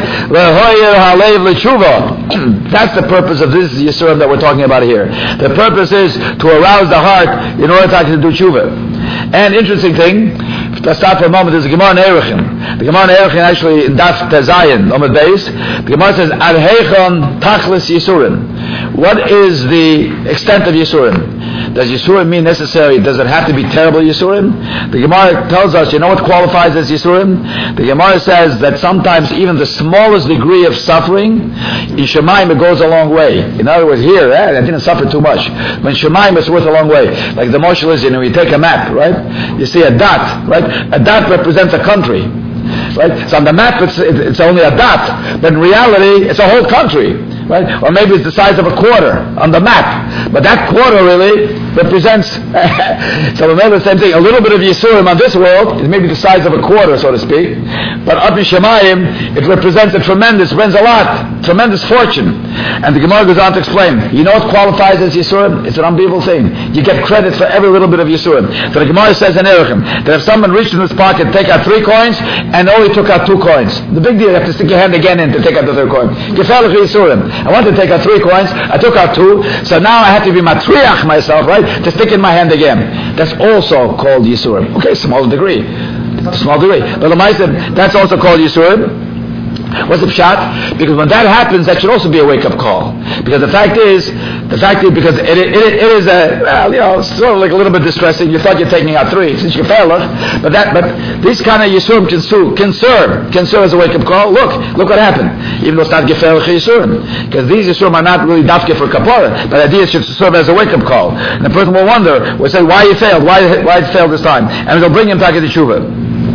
Speaker 1: That's the purpose of this Yisurim that we're talking about here. The purpose is to arouse the heart in order to do tshuva. And interesting thing, let's stop for a moment, there's a Gemara in Erechim. The Gemara in Erechim actually in Daf Tezayin, on the base, the Gemara says, Ad heichon tachlis Yisurim. What is the extent of Yisurim? Does Yisurim mean necessary? Does it have to be terrible Yisurim? The Gemara tells us, you know what qualifies as Yisurim? The Gemara says that sometimes even the smallest degree of suffering, in Shemaim it goes a long way. In other words, here, I didn't suffer too much. When Shemaim it's worth a long way. Like the Moshel is, you take a map, right? You see a dot, right? A dot represents a country, right? So on the map it's only a dot, but in reality it's a whole country, right? Or maybe it's the size of a quarter on the map, but that quarter really represents. So remember the same thing. A little bit of Yisurim on this world is maybe the size of a quarter, so to speak, but up in Shemayim it represents a tremendous fortune. And the Gemara goes on to explain. You know what qualifies as Yisurim? It's an unbelievable thing. You get credit for every little bit of Yisurim. So the Gemara says in Erechim that if someone reached in his pocket, take out 3 coins, and only took out 2 coins, the big deal, you have to stick your hand again in to take out the 3rd coin. Gefährlich Yisurim. I wanted to take out 3 coins, I took out 2, so now I have to be matriach myself, right, to stick in my hand again. That's also called Yisurim. Okay, small degree. But Lamaisa, that's also called Yisurim. What's the pshat? Because when that happens, that should also be a wake-up call. Because the fact is because it is sort of like a little bit distressing. You thought you're taking out 3 since you're failing, but these kind of Yisurim can serve as a wake-up call. Look what happened. Even though it's not gefährlich Yisurim, because these Yisurim are not really dafke for kapara, but the idea should serve as a wake-up call. And the person will wonder, will say, why you failed? Why it failed this time? And it'll bring him back into tshuva.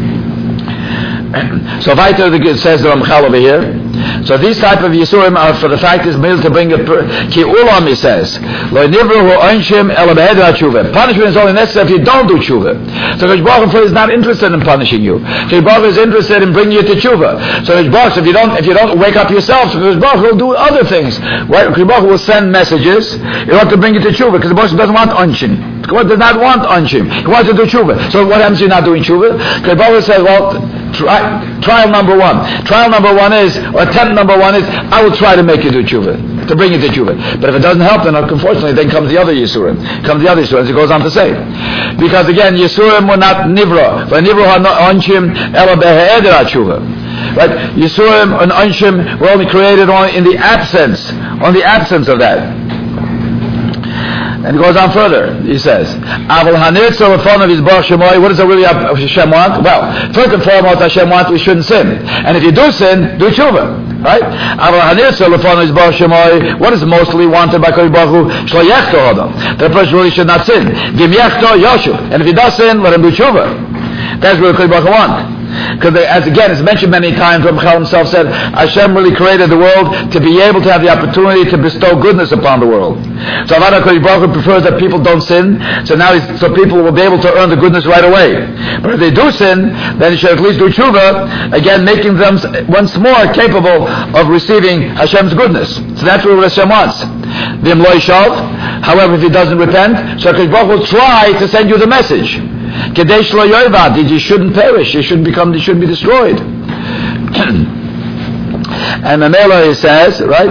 Speaker 1: So weiter says the Ramchal over here. So these type of Yisurim are for the fact is merely to bring a ki ulam, he says. Punishment is only necessary if you don't do tshuva. So Kadosh Baruch Hu is not interested in punishing you. Kadosh Baruch Hu is interested in bringing you to tshuva. So Kadosh Baruch Hu, if you don't wake up yourself, so Kadosh Baruch Hu will do other things. Right? Kadosh Baruch Hu will send messages in order to bring you to tshuva, because the Baruch Hu doesn't want unshin. God does not want unshim. He wants to do tshuva. So what happens if you're not doing tshuva? Kadosh Baruch Hu says, well, trial number 1. Trial number 1 is, or attempt number 1 is, I will try to make you do tshuva, to bring you to tshuva. But if it doesn't help, then unfortunately, then comes the other Yisurim. As he goes on to say. Because again, Yisurim were not nivra. But nivra had not unshim, ela behe'eder tshuva. Right? Yisurim and unshim were only created in the absence of that. And he goes on further. He says, "Aval hanirtza lefonav yizbarach shemoi." What does really Hashem want? Well, first and foremost, Hashem wants we shouldn't sin. And if you do sin, do tshuva. Right? Aval hanirtza lefonav yizbarach shemoi. What is mostly wanted by Kadosh Baruch Hu? Shlo yechto adam. The person really should not sin. V'im yechto yoshu. And if he does sin, let him do tshuva. That's what Kadosh Baruch Hu wants. Because as again, it's mentioned many times, Ramchal himself said, Hashem really created the world to be able to have the opportunity to bestow goodness upon the world. So Avodah Kodesh Baruch Hu prefers that people don't sin, so people will be able to earn the goodness right away. But if they do sin, then he should at least do tshuva, again making them once more capable of receiving Hashem's goodness. So that's what Hashem wants. V'im lo yishav. However, if he doesn't repent, so Kodesh Baruch Hu will try to send you the message. Kadesh lo yovad, you shouldn't perish, you shouldn't be destroyed. And Mamela, he says, right?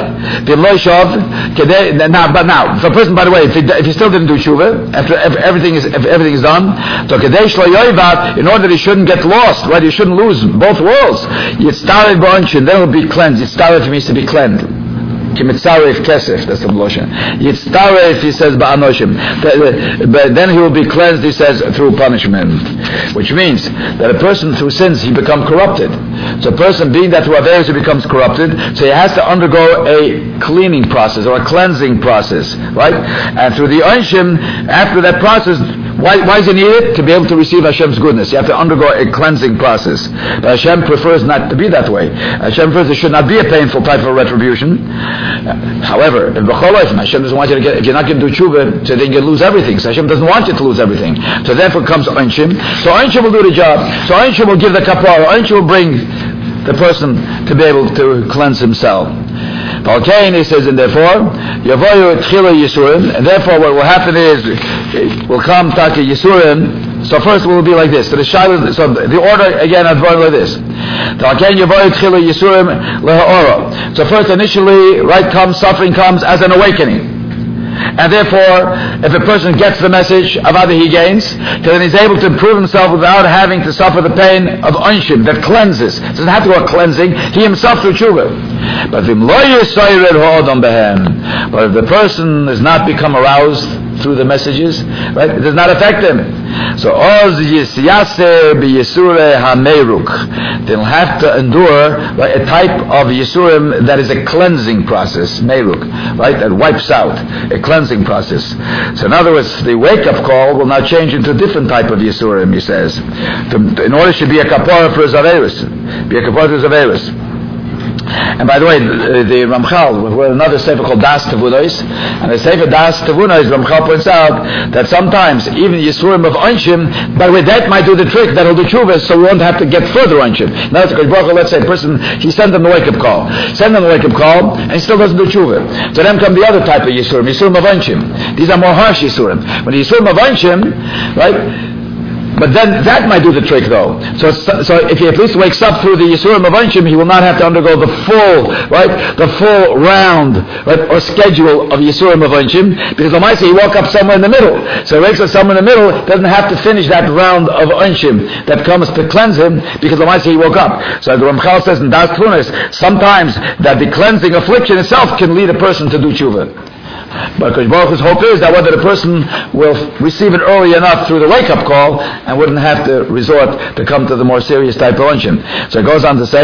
Speaker 1: Now, if a person, by the way, if he still didn't do tshuva, after everything is done, so in order that he shouldn't get lost, right? He shouldn't lose both worlds. Yitztaref b'onshin, then he'll be cleansed. Yitztaref means to be cleansed. Kimitzaref kesef, that's the Loshen. Yitztaref, he says, ba'anoshim. But then he will be cleansed, he says, through punishment. Which means that a person through sins, he becomes corrupted. So a person being that through Averis, he becomes corrupted, so he has to undergo a cleaning process or a cleansing process, right? And through the Onshim, after that process, why does he need it? To be able to receive Hashem's goodness. You have to undergo a cleansing process. But Hashem prefers not to be that way. Hashem prefers it should not be a painful type of retribution. However, if Hashem doesn't want you to get, if you're not going to do tshuva, so then you lose everything. So Hashem doesn't want you to lose everything. So therefore comes Onshim. So Onshim will do the job. So Onshim will give the kapara. Onshim will bring the person to be able to cleanse himself. Okay, he says, and therefore, Yavoyu Tchila Yisurim, and therefore what will happen is, will come Taka Yisurim. So first it will be like this. So the order again is like this. So first initially, right, suffering comes as an awakening. And therefore, if a person gets the message of other he gains, then he's able to improve himself without having to suffer the pain of Onshim that cleanses. It doesn't have to go cleansing, he himself through tshuva. But if the person does not become aroused through the messages, right, it does not affect him. So they'll have to endure, right, a type of Yisurim that is a cleansing process, Meiruk, right, that wipes out, a cleansing process. So in other words, the wake-up call will now change into a different type of Yisurim, he says. In order to be a kapara for his Averis. Be a kapara for his Averis. And by the way, the Ramchal, we have another sefer called Das Tavunos, and the sefer Das Tavunos, Ramchal points out that sometimes even Yisurim of Onshim, by the way, that might do the trick, that'll do tshuva, so we won't have to get further Onshim. Now, let's say a person, he sends them the wake-up call, and he still doesn't do tshuva. So then come the other type of Yisurim of Onshim. These are more harsh Yisurim. When the Yisurim of Onshim, right, but then that might do the trick, though. So if he at least wakes up through the Yisurim of Onshim, he will not have to undergo the full round, right, or schedule of Yisurim of Onshim, because the Maisa, he woke up somewhere in the middle. So he wakes up somewhere in the middle, doesn't have to finish that round of Onshim that comes to cleanse him, because the Maisa, he woke up. So the Ramchal says in Das Tfunis, sometimes that the cleansing affliction itself can lead a person to do tshuva. But Baruch Hu's hope is that whether the person will receive it early enough through the wake-up call and wouldn't have to resort to come to the more serious type of Onshim. So it goes on to say,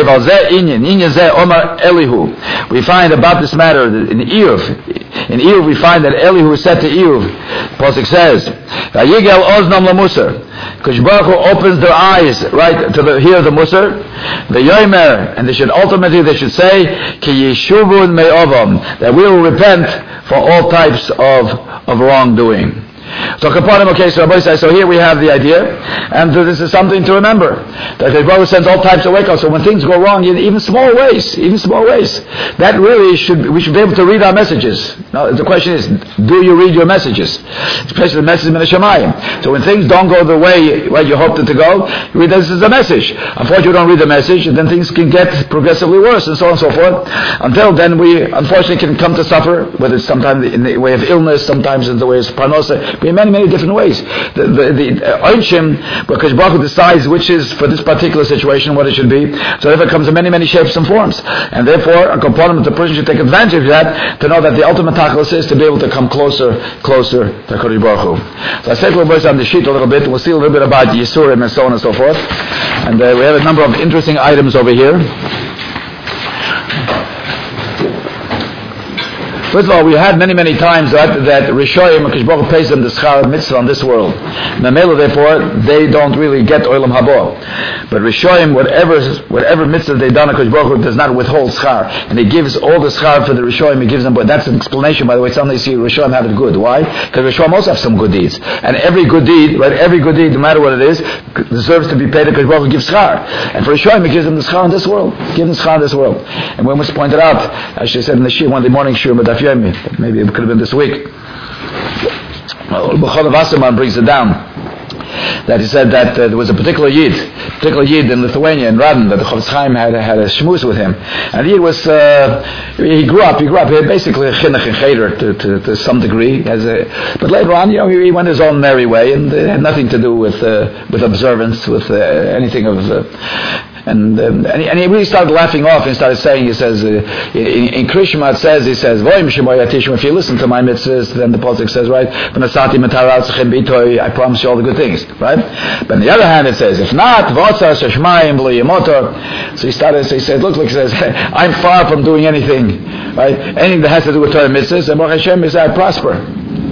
Speaker 1: we find about this matter in Iyuv. In Iyuv we find that Elihu said to Iyuv, Pasuk says, Yigel oznam lamusar. Because Baruch Hu opens their eyes, right, to hear the Musar, the Yomer, and they should say, Ki yeshuvun me'ovam, that we will repent for all types of wrongdoing. So here we have the idea, and this is something to remember, that the Baruch sends all types of wake-ups. So when things go wrong, even small ways, that really we should be able to read our messages. Now the question is, do you read your messages? Especially the message of Shemayim. So when things don't go the way you hoped it to go, you read this as a message. Unfortunately, you don't read the message, and then things can get progressively worse, and so on and so forth. Until then, we unfortunately can come to suffer, whether it's sometimes in the way of illness, sometimes in the way of parnosa, in many different ways. The Onshim, because Baruch Hu decides which is for this particular situation what it should be. So therefore it comes in many shapes and forms. And therefore a component the person should take advantage of that to know that the ultimate tachlis is to be able to come closer to HaKadosh Baruch Hu. So I said we'll voice on the sheet a little bit. We'll see a little bit about Yisurim and so on and so forth. And we have a number of interesting items over here. First of all, we had many times that Rishoyim, HaKadosh Baruch Hu pays them the schar mitzvah on this world. Namela, therefore, they don't really get Olam Haba. But Rishoyim, whatever mitzvah they've done, HaKadosh Baruch Hu does not withhold schar. And He gives all the schar for the Rishoyim, He gives them, but that's an explanation, by the way. Sometimes you see Rishoyim have it good. Why? Because Rishoyim also have some good deeds. And every good deed, no matter what it is, deserves to be paid. HaKadosh Baruch Hu gives schar. And for Rishoyim, He gives them the schar in this world. And when we pointed out, as she said in the shir, one of the morning shir, maybe it could have been this week. Bechol Wasserman brings it down that he said that there was a particular Yid in Lithuania, in Radin, that the Chofetz Chaim had a shmuz with him. And he was, he grew up basically a chinuch and cheder to some degree. But later on, he went his own merry way, and it had nothing to do with observance, with anything of... And he really started laughing off and started saying, he says, in Krishma it says, if you listen to my mitzvahs, then the pasuk says, right, I promise you all the good things, right? But on the other hand it says, if not, so he said, look, he says, I'm far from doing anything, right? Anything that has to do with Torah mitzvahs, and Baruch Hashem is I prosper.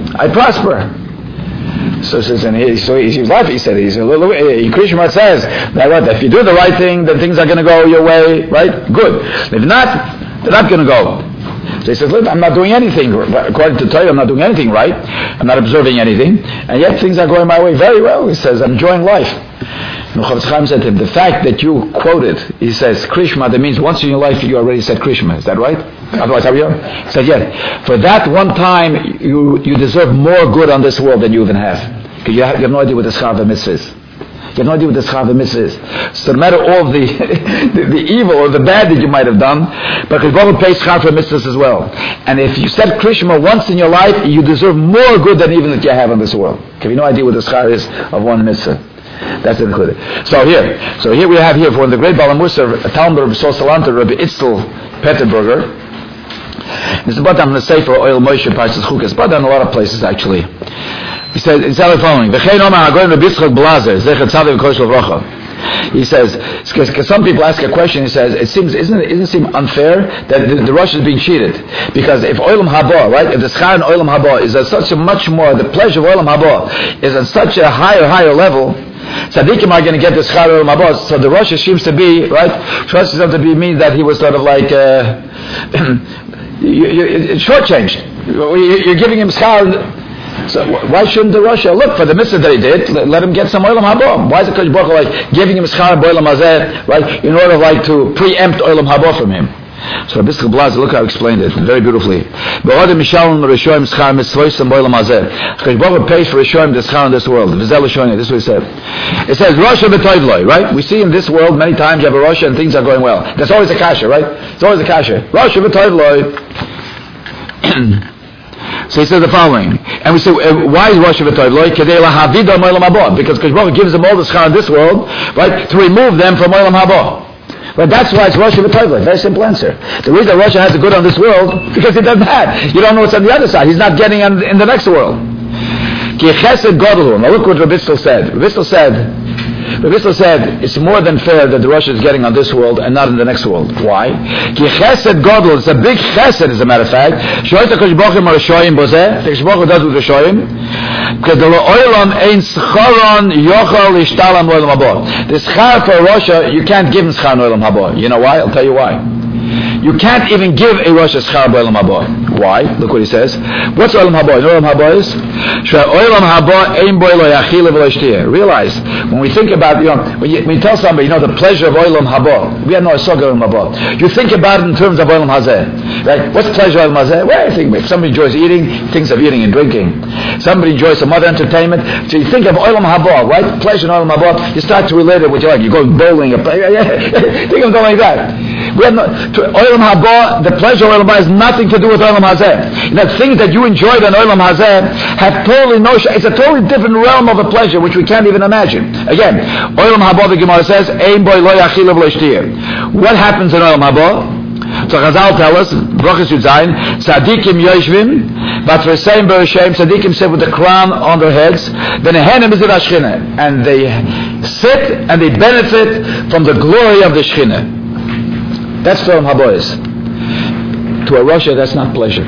Speaker 1: So he's laughing. He said, Krishna says that if you do the right thing, then things are going to go your way, right? Good. If not, they're not going to go. So he says, look, I'm not doing anything. According to Torah, I'm not doing anything right. I'm not observing anything. And yet things are going my way very well. He says, I'm enjoying life. And Chofetz Chaim said to him, the fact that you quoted, he says, Krishma, that means once in your life you already said Krishma. Is that right? Otherwise, how are you? He said, yes. For that one time, you deserve more good on this world than you even have. Because you have no idea what the schar of the mitzvah is. You have no idea what the schar of the mitzvah is. So no matter all of the evil or the bad that you might have done, but God will pay schar for mitzvahs as well. And if you said Krishma once in your life, you deserve more good than even that you have on this world. You have no idea what the schar is of one mitzvah. That's included. So here we have here for the great Baal Mussar, a Talmud of Sol Salanta, Rabbi Itzel Petterberger. This is brought down in the Sefer Oil Moshe Parshas Chukas. Brought down in a lot of places actually. He says the following: He says, because some people ask a question. He says, doesn't it seem unfair that the Rosh is being cheated? Because if Olam Haba, right, if the schar in Olam Haba is at such a much more, the pleasure of Olam Haba is at such a higher level. Tzaddikim are going to get the schar Olam Haba. So the Rosh seems to be, right? Rosh seems to be mean that he was sort of like shortchanged. You're giving him schar. So why shouldn't the Rosh look for the mitzvah that he did? Let him get some Olam Haba. Why is the Kodesh Baruch Hu like giving him schar b'Olam Hazeh, right? In order like to preempt Olam Haba from him. So Rabbi Yitzchak Blazer, look how I explained it very beautifully. Kodesh Baruch Hu pays for Rishonim the schar in this world. This is what he said. It says Rosh b'Toivloi, right? We see in this world many times you have a Rosh and things are going well. That's always a kasha, right? It's always a kasha. Rosh b'Toivloi. So he says the following, and we say, why is Rosh Hashanah? Because Kodesh Baruch Hu gives them all the schar in this world, right, to remove them from Olam Haba. But that's why it's Rosh Hashanah. Very simple answer. The reason Rosh has the good on this world, because he does bad. You don't know what's on the other side. He's not getting in the next world. Now look what Rabbi Bissell said. Rabbi Bissell said it's more than fair that the Rosh is getting on this world and not in the next world. Why? Ki chesed godel, it's a big chesed as a matter of fact. Shoyt HaKadosh Baruch Hu Marashoyim bozeh, HaKadosh Baruch Hu does with Rishoyim. Kedelo oilam ein scharon yochal ishtalam oilam haba. The schar for Rosh, you can't give him schar oilam haba. You know why? I'll tell you why. You can't even give a Rosh schar b'olam haba. Why? Look what he says. What's olam haba? You know what olam haba is? Olam haba ein boi lo yachil v'lo yishtir. Realize, when we think about, when you tell somebody, the pleasure of olam haba, we have no asog olam haba. You think about it in terms of olam hazeh. Right? What's pleasure of olam hazeh? Well, I think if somebody enjoys eating, thinks of eating and drinking. Somebody enjoys some other entertainment. So you think of olam haba, right? Pleasure in olam haba. You start to relate it with your life. You're going bowling. Think of something like that. We have Olam Haba, the pleasure of Olam Haba has nothing to do with Olam Hazeh. The things that you enjoyed on Olam Hazeh have totally it's a totally different realm of a pleasure which we can't even imagine. Again, Olam Haba, the Gemara says, Ein boi lo yachil v'lo yishtir. What happens in Olam Haba? So Chazal tell us, Brachas Yud Zayin, Tzadikim yoshvim, Vatreseim b'Rashem, Tzadikim sit with the crown on their heads, V'nehenem mizid HaShechina, and they sit and they benefit from the glory of the Shechina. That's what Olam Haba is. To a Rosh, that's not pleasure.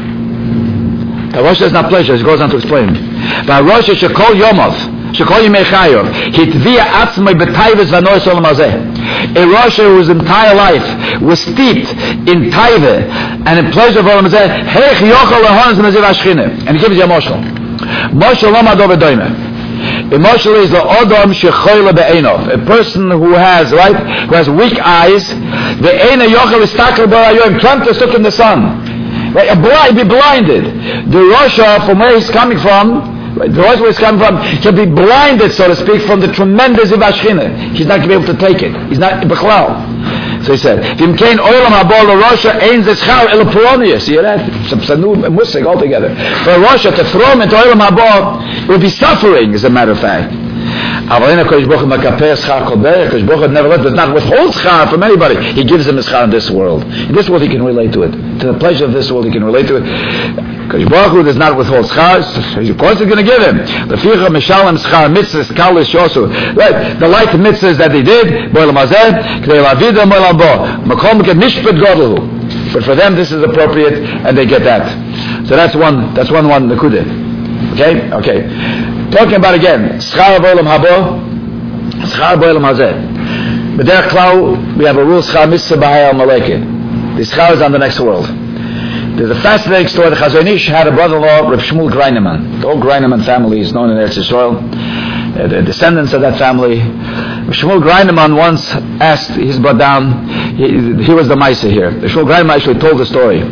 Speaker 1: A Rosh is not pleasure, as he goes on to explain. But a Rosh shekol yomov, shekol yimei chayav, hitvia atzmai b'tayves v'anois olam hazeh. A Rosh whose entire life was steeped in taiva and in pleasure of olam hazeh, heich yochel lehonz maziv hashchine. And he gives you a moshel. Moshel lo mado v'doime. Emotionally is the odom shechoyle be'enov, a person who has weak eyes. The ena yochel istakel b'rayom, trying to look in the sun. Right, be blinded. The Rosh, from where he's coming from, Right? The Rosh where it's coming from, he'll be blinded, so to speak, from the tremendous Ivashchina. He's not going to be able to take it. He's not Bechlal. So he said, "V'im kein olam haba l'Rosha ein zeschar el Polonius." See that? It's a new musik altogether. For a Rosha to throw him into olam haba, it would be suffering, as a matter of fact. Avalina Kodesh Baruch Hu makapeh schar kol derech. Kodesh Baruch Hu never does not withhold schar from anybody. He gives him his schar in this world. In this world, he can relate to it. To the pleasure of this world, he can relate to it. Kodesh Baruch Hu does not withhold schar. Of course, he's going to give him. The ficha mishalem schar mitzvahs kalis shosu. Right, the light mitzvahs that they did. Boilam hazeh k'dei lavida moilam bo. Makom k'mishpat godelu. But for them, this is appropriate, and they get that. So that's one nekudah. Okay. Talking about again, schar boilam habo, schar boilam hazeh. But there, Klau, we have a rule, schar mitzvah b'hayal maleket. The schar is on the next world. There's a fascinating story. The Chazon Ish had a brother-in-law, Reb Shmuel Greineman. The whole Greineman family is known in Eretz Yisrael. The descendants of that family. Reb Shmuel Greineman once asked, he's brought down, he was the Maisa here. Reb Shmuel Greineman actually told the story.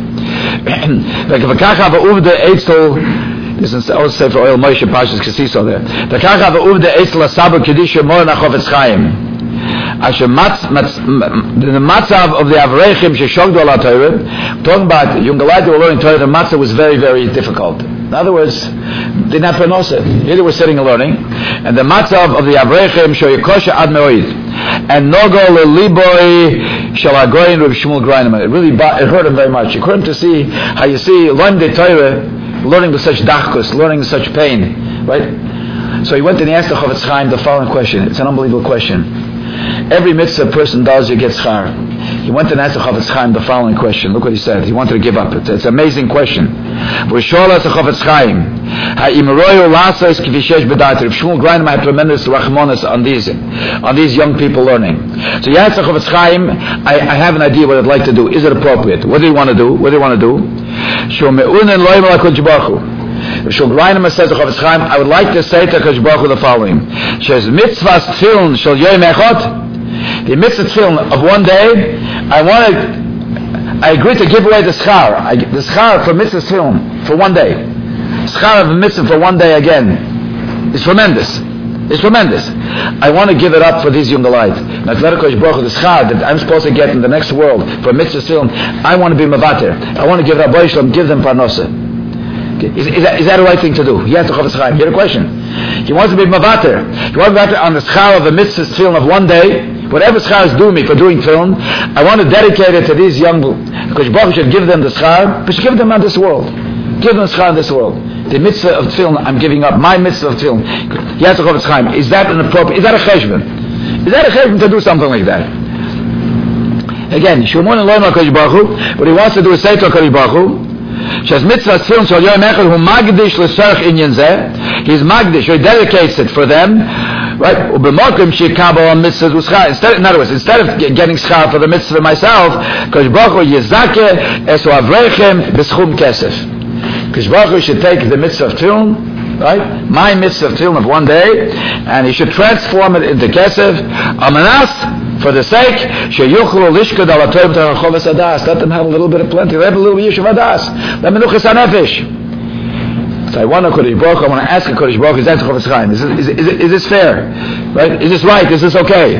Speaker 1: This is also say for oil Moshe Pashas Kasiso there. The Kacha v'Uvda Eitzel Asabu Kedisha Mor Nachofetz Chaim. Asher the matzav of the Avrechim Sheshogdu Ala Torah. Talking about Yungalite who were learning Torah, the matzah was very, very difficult. In other words, they did not pronounce it. Here they were sitting and learning, and the matzav of the Avrechim Shoyekosha Ad Meoid and Nogo LeLiboy Shalagoyin Reb Shmuel Greineman. It hurt him very much. It hurt him to see how you see learning the Torah, learning with such dachkus, learning with such pain, right? So he went and he asked the Chofetz Chaim the following question. It's an unbelievable question. Every mitzvah a person does, you get schar. He went and asked the Chofetz Chaim the following question. Look what he said. He wanted to give up. It's an amazing question. Shmuel Greineman had tremendous rachmanis on these young people learning. So he asked the Chofetz Chaim, I have an idea what I'd like to do. Is it appropriate? What do you want to do? Shul Greineman says to Chofetz Chaim, I would like to say to Kodesh Baruch Hu the following: mitzvahs tefillin shel yom echad, the mitzvah tefillin of one day, I agree to give away the schar. The schar for mitzvah tefillin for one day. Schar of a mitzvah for one day again is tremendous. It's tremendous. I want to give it up for these young light. Now, let Kodesh Baruch Hu the schar that I'm supposed to get in the next world for mitzvah tefillin, I want to be mavater. I want to give it up. Give them parnasa. Is that the right thing to do? He asked the Chofetz Chaim. He had a question. He wants to be mavater. He wants to be mavater on the schar of a mitzvah tefillin of one day. Whatever schar is due me for doing tefillin, I want to dedicate it to these young. Because Baruch should give them the schar, but should give them on this world. Give them the schar in this world. The mitzvah of tefillin, I'm giving up my mitzvah of tefillin. He asked the Chofetz Chaim. Is that an appropriate? Is that a cheshbon? Is that a cheshbon to do something like that? Again, Shimon and Loim HaKadosh Baruch Hu, what he wants to do is say to HaKadosh Baruch Hu, Shaz mitzvah tefillin shel yom echad hu magdish l'serach inyan zeh. He's magdish, he dedicates it for them, right? U'b'mokim she'kabel mitzvahs u'schar. In other words, instead of getting schar for the mitzvah myself, Kodesh Baruch Hu yizakeh esu avrechem b'schum kesef. Kodesh Baruch Hu should take the mitzvah of tefillin, right? My mitzvah of tefillin of one day, and he should transform it into kesef. Amanas. For the sake, let them have a little bit of plenty. Let them have a little bit of yeshiv let them menuchas hanefesh. So I want to Kodesh Baruch Hu, I want to ask a Kodesh Baruch Hu, is that Chofetz Chaim? Is this fair? Right? Is this right? Is this okay?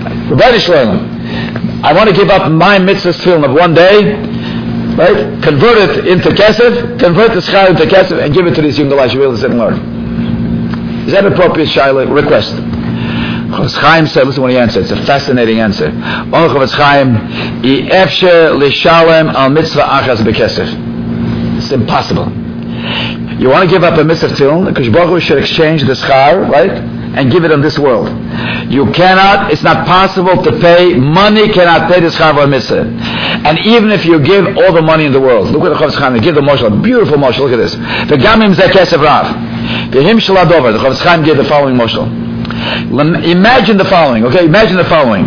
Speaker 1: I want to give up my mitzvah tefillin of one day, right? Convert it into kesef, convert the schar into kesef, and give it to these young guys who will sit and learn. Is that an appropriate shaila request? Chofetz Chaim said, listen what he answered. It's a fascinating answer. Only Chofetz Chaim, efshe lishalem al mitzvah achas bekesef. It's impossible. You want to give up a mitzvah tefillin, because Baruch Hu should exchange the schar, right, and give it in this world. You cannot. It's not possible to pay. Money cannot pay the schar for a mitzvah. And even if you give all the money in the world, look at the Chofetz Chaim. They give the moshel, beautiful moshel. Look at this. The gamim zeh kesef rav. The him shaladover. The Chofetz Chaim gave the following moshel. Imagine the following, okay? Imagine the following.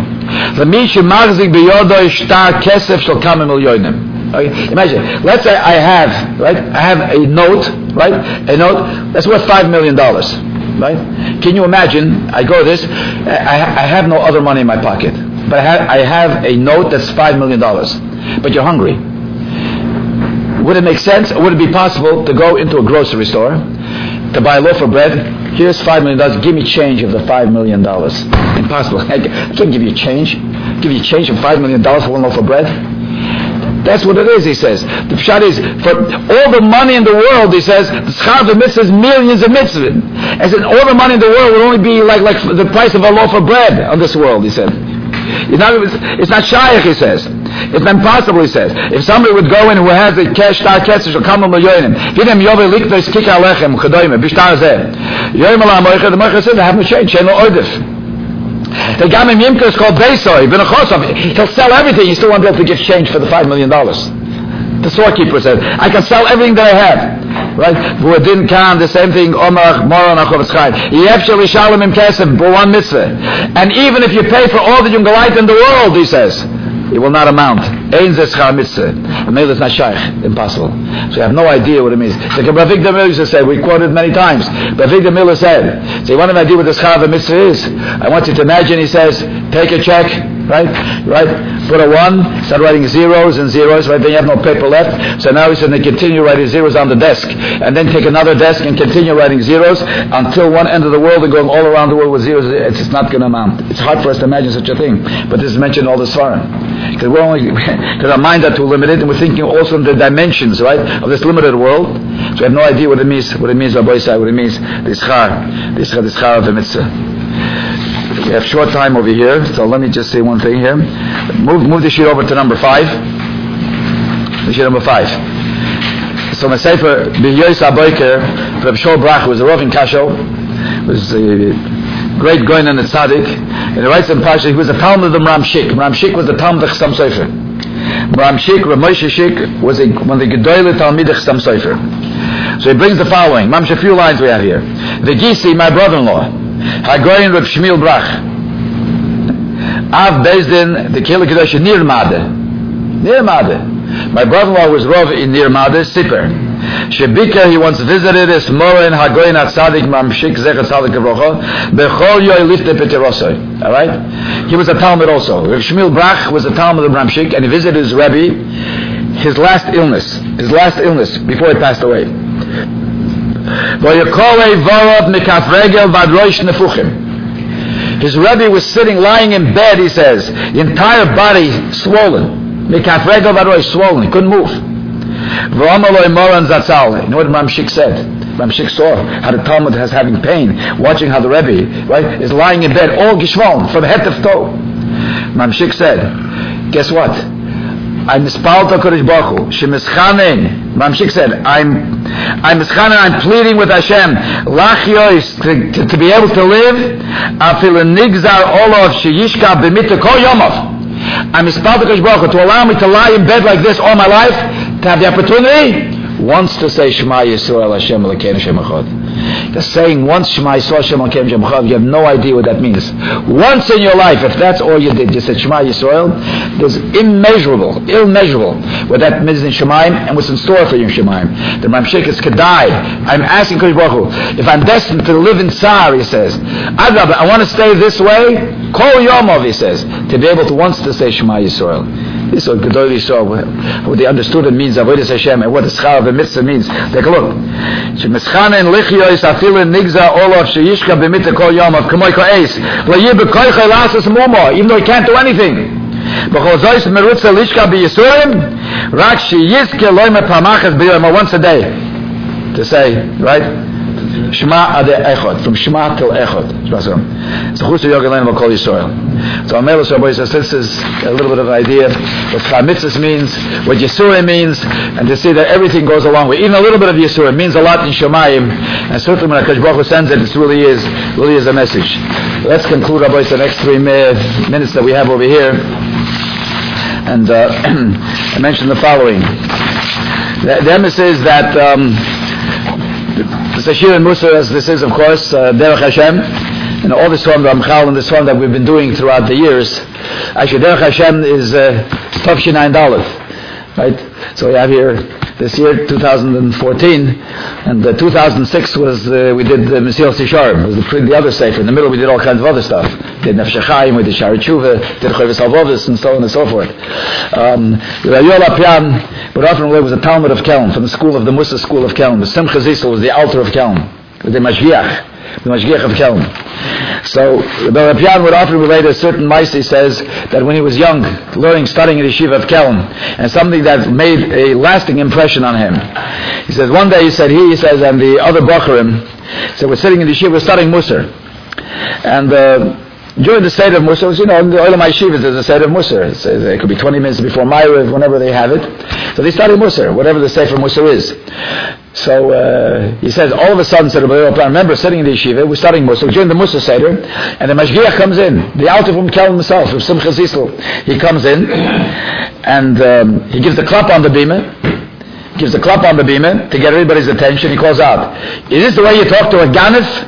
Speaker 1: Imagine. Let's say I have a note, right? A note that's worth $5 million, right? Can you imagine? I go this. I have no other money in my pocket, but I have a note that's $5 million. But you're hungry. Would it make sense, or would it be possible to go into a grocery store to buy a loaf of bread. Here's $5 million. Give me change of the $5 million. Impossible. I can't give you change. Give you change of $5 million for one loaf of bread. That's what it is, he says. The pshat is, for all the money in the world, he says, the schar of the mitzvah is millions of mitzvah. As in, all the money in the world would only be like the price of a loaf of bread on this world, he said. It's not shaykh, he says. It's not possible, he says. If somebody would go in who has a cash, star kesser, shall come on milyonim. Hidem yovel liktos kika alechem, chedoyme, bishtar zeh. Yoyim ala moicha, the moicha said, they have no change, she'en lo ordef. The Gamim Yimka is called Beisoi, Benachosov. He'll sell everything, he still won't be able to give change for the $5 million. The storekeeper said, I can sell everything that I have. Right? Vuadin Khan, the same thing, Omar, Moron, Achovitz Chai. Yevshel Ishalem Im Kesem, one mitzvah. And even if you pay for all that you can light in the world, he says, it will not amount. Ein zeh schar mitzvah. And maybe it's not shaykh. Impossible. So you have no idea what it means. It's like Avigdor Miller used to say, we quoted many times, but Avigdor Miller said, so you want an idea what the schar of a mitzvah is? I want you to imagine, he says, take a check, right? Put a 1, start writing zeros and zeros, right? Then you have no paper left. So now he said, they continue writing zeros on the desk. And then take another desk and continue writing zeros until one end of the world and going all around the world with zeros. It's not going to amount. It's hard for us to imagine such a thing. But this is mentioned all this far. Because our minds are too limited, and we're thinking also in the dimensions, right, of this limited world. So we have no idea what it means, Rabbi Yisai, what it means, the schar of the mitzvah. We have short time over here, so let me just say one thing here. Move the sheet over to number 5. The sheet number 5. So my sefer B'Yoyis Aboiker, Reb Shol Brach was a Rav in Kasho, was a great Goyen and a tzaddik, and he writes in Pasha, he was a Talmud of Ramshik. Ramshik was the Talmud of Chassam Sofer. Ramshik, Rav Moshe Shik, was one of the Gedoyle Talmid of Chassam Sofer. So he brings the following. Mamsh, a few lines we have here. V'gisi, my brother-in-law, Hagoyin Reb Shmuel Brach, Av Bezdin, the Kehillah Kedosh Nir Made. My brother-in-law was Rav in Nir Made, Sipper. Shebika, he once visited his Mora in Hagoyin Atzadik Mamshik Zechat Tzadik Avrocha Bechol Yoy Lifte Peterosoi. Alright? He was a Talmud also. Reb Shmuel Brach was a Talmud of Mamshik, and he visited his Rebbe, his last illness before he passed away. His Rebbe was lying in bed, he says, the entire body swollen. Mikaf Regel Vadroish, swollen, he couldn't move. You know what Ramshik said? Ramshik saw how the Talmud is having pain, watching how the Rebbe, right, is lying in bed, all geschwollen, from head to toe. Ramshik said, guess what? I'm mispalto Kodesh Baruch Hu. Shemischanen. Ramshik said, I'm mischanen, I'm pleading with Hashem, lachyois, to be able to live, afil nigzar olov sheyishka b'mita kol yomov. I'm mispalto Kodesh Baruch Hu, to allow me to lie in bed like this all my life, to have the opportunity once to say Shema Yisrael Hashem Elokeinu Hashem Echad. Just saying once Shema Yisrael Hashem Elokeinu Hashem Echad, you have no idea what that means. Once in your life, if that's all you did, you said Shema Yisrael, there's immeasurable what that means in Shemaim and what's in store for you in Shemaim. The Ramshik is Kedai. I'm asking Kodesh Baruch Hu, if I'm destined to live in Tsar, he says, I want to stay this way, Kol Yomov, he says, to be able to once to say Shema Yisrael. This is what Gedol Yisrael, what they understood it means, Avodas Hashem, and what the schar of the mitzvah means. Take a look. Shemischanen lichyois afilin nigza olav sheyishka b'mita kol yomav k'moy ka'es v'layir b'koychay lasas mumo, even though he can't do anything. B'chozois merutza lishka b'yisurim rak sheyizke loy mepamachas b'yom, once a day to say, right? Shema Ade Echad, from Shema till Echad. So Chutz Yogalan will call Yisrael. So Amelus Rabbi says this is a little bit of an idea what Schar Mitzvahs means, what Yisurim means, and to see that everything goes along with. Even a little bit of Yisurim means a lot in Shemayim, and certainly when HaKadosh Baruch Hu sends it, it really is a message. Let's conclude, Rabbi, the next 3 minutes that we have over here. And I mentioned the following. The emphasis is that the Sashir and Musa, as this is, of course, Derech Hashem, and all this form, the Ramchal, and this form that we've been doing throughout the years. Actually, Derech Hashem is Tovshin $9, right? So we have here this year, 2014, and 2006 was we did the Mesilas Yesharim, was the other sefer. In the middle, we did all kinds of other stuff. We did Nefesh HaChaim, we did Shari Tshuva, did Chovos HaLevavos, and so on and so forth. Yoel Apian, but often it was a Talmud of Kelm, from the school of the Musa school of Kelm. The Simcha Zissel was the altar of Kelm. the Mashgiach of Kelm. So the Rabbi would often relate a certain mice. He says that when he was young, studying in the yeshiva of Kelm, and something that made a lasting impression on him. He says one day he says and the other Bocharim, so we're sitting in the yeshiva, we're studying Musar, and during the Seder of Musar, in the Olam HaYeshivas there's a Seder of Musar. It could be 20 minutes before Ma'ariv, whenever they have it. So they study Musar, whatever the Sefer Musar is. So he says, all of a sudden, I remember sitting in the yeshiva, we're studying Musar, during the Musar Seder, and the Mashgiach comes in, the Alter from Kelm himself, from Simcha Zisel. He comes in, and he gives the clap on the bima, to get everybody's attention. He calls out, is this the way you talk to a ganef?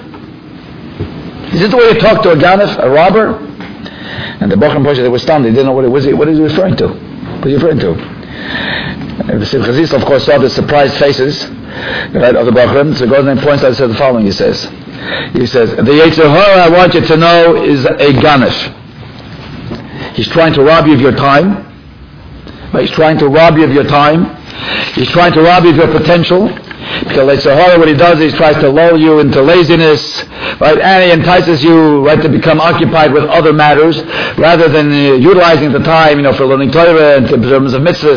Speaker 1: Is this the way you talk to a ganef, a robber? And the Bochum Posha, they were stunned. They didn't know what is he referring to. What is he referring to? And the Simcha Zisel, of course, saw the surprised faces, right, of the Bochum. So he goes and points out and says the following. He says, the Yetzer Hara, I want you to know, is a ganef. He's trying to rob you of your time. He's trying to rob you of your time. He's trying to rob you of your potential. Because Yetzer Hara, what he does is he tries to lull you into laziness, right? And he entices you, right, to become occupied with other matters rather than utilizing the time, for learning Torah and terms of mitzvahs.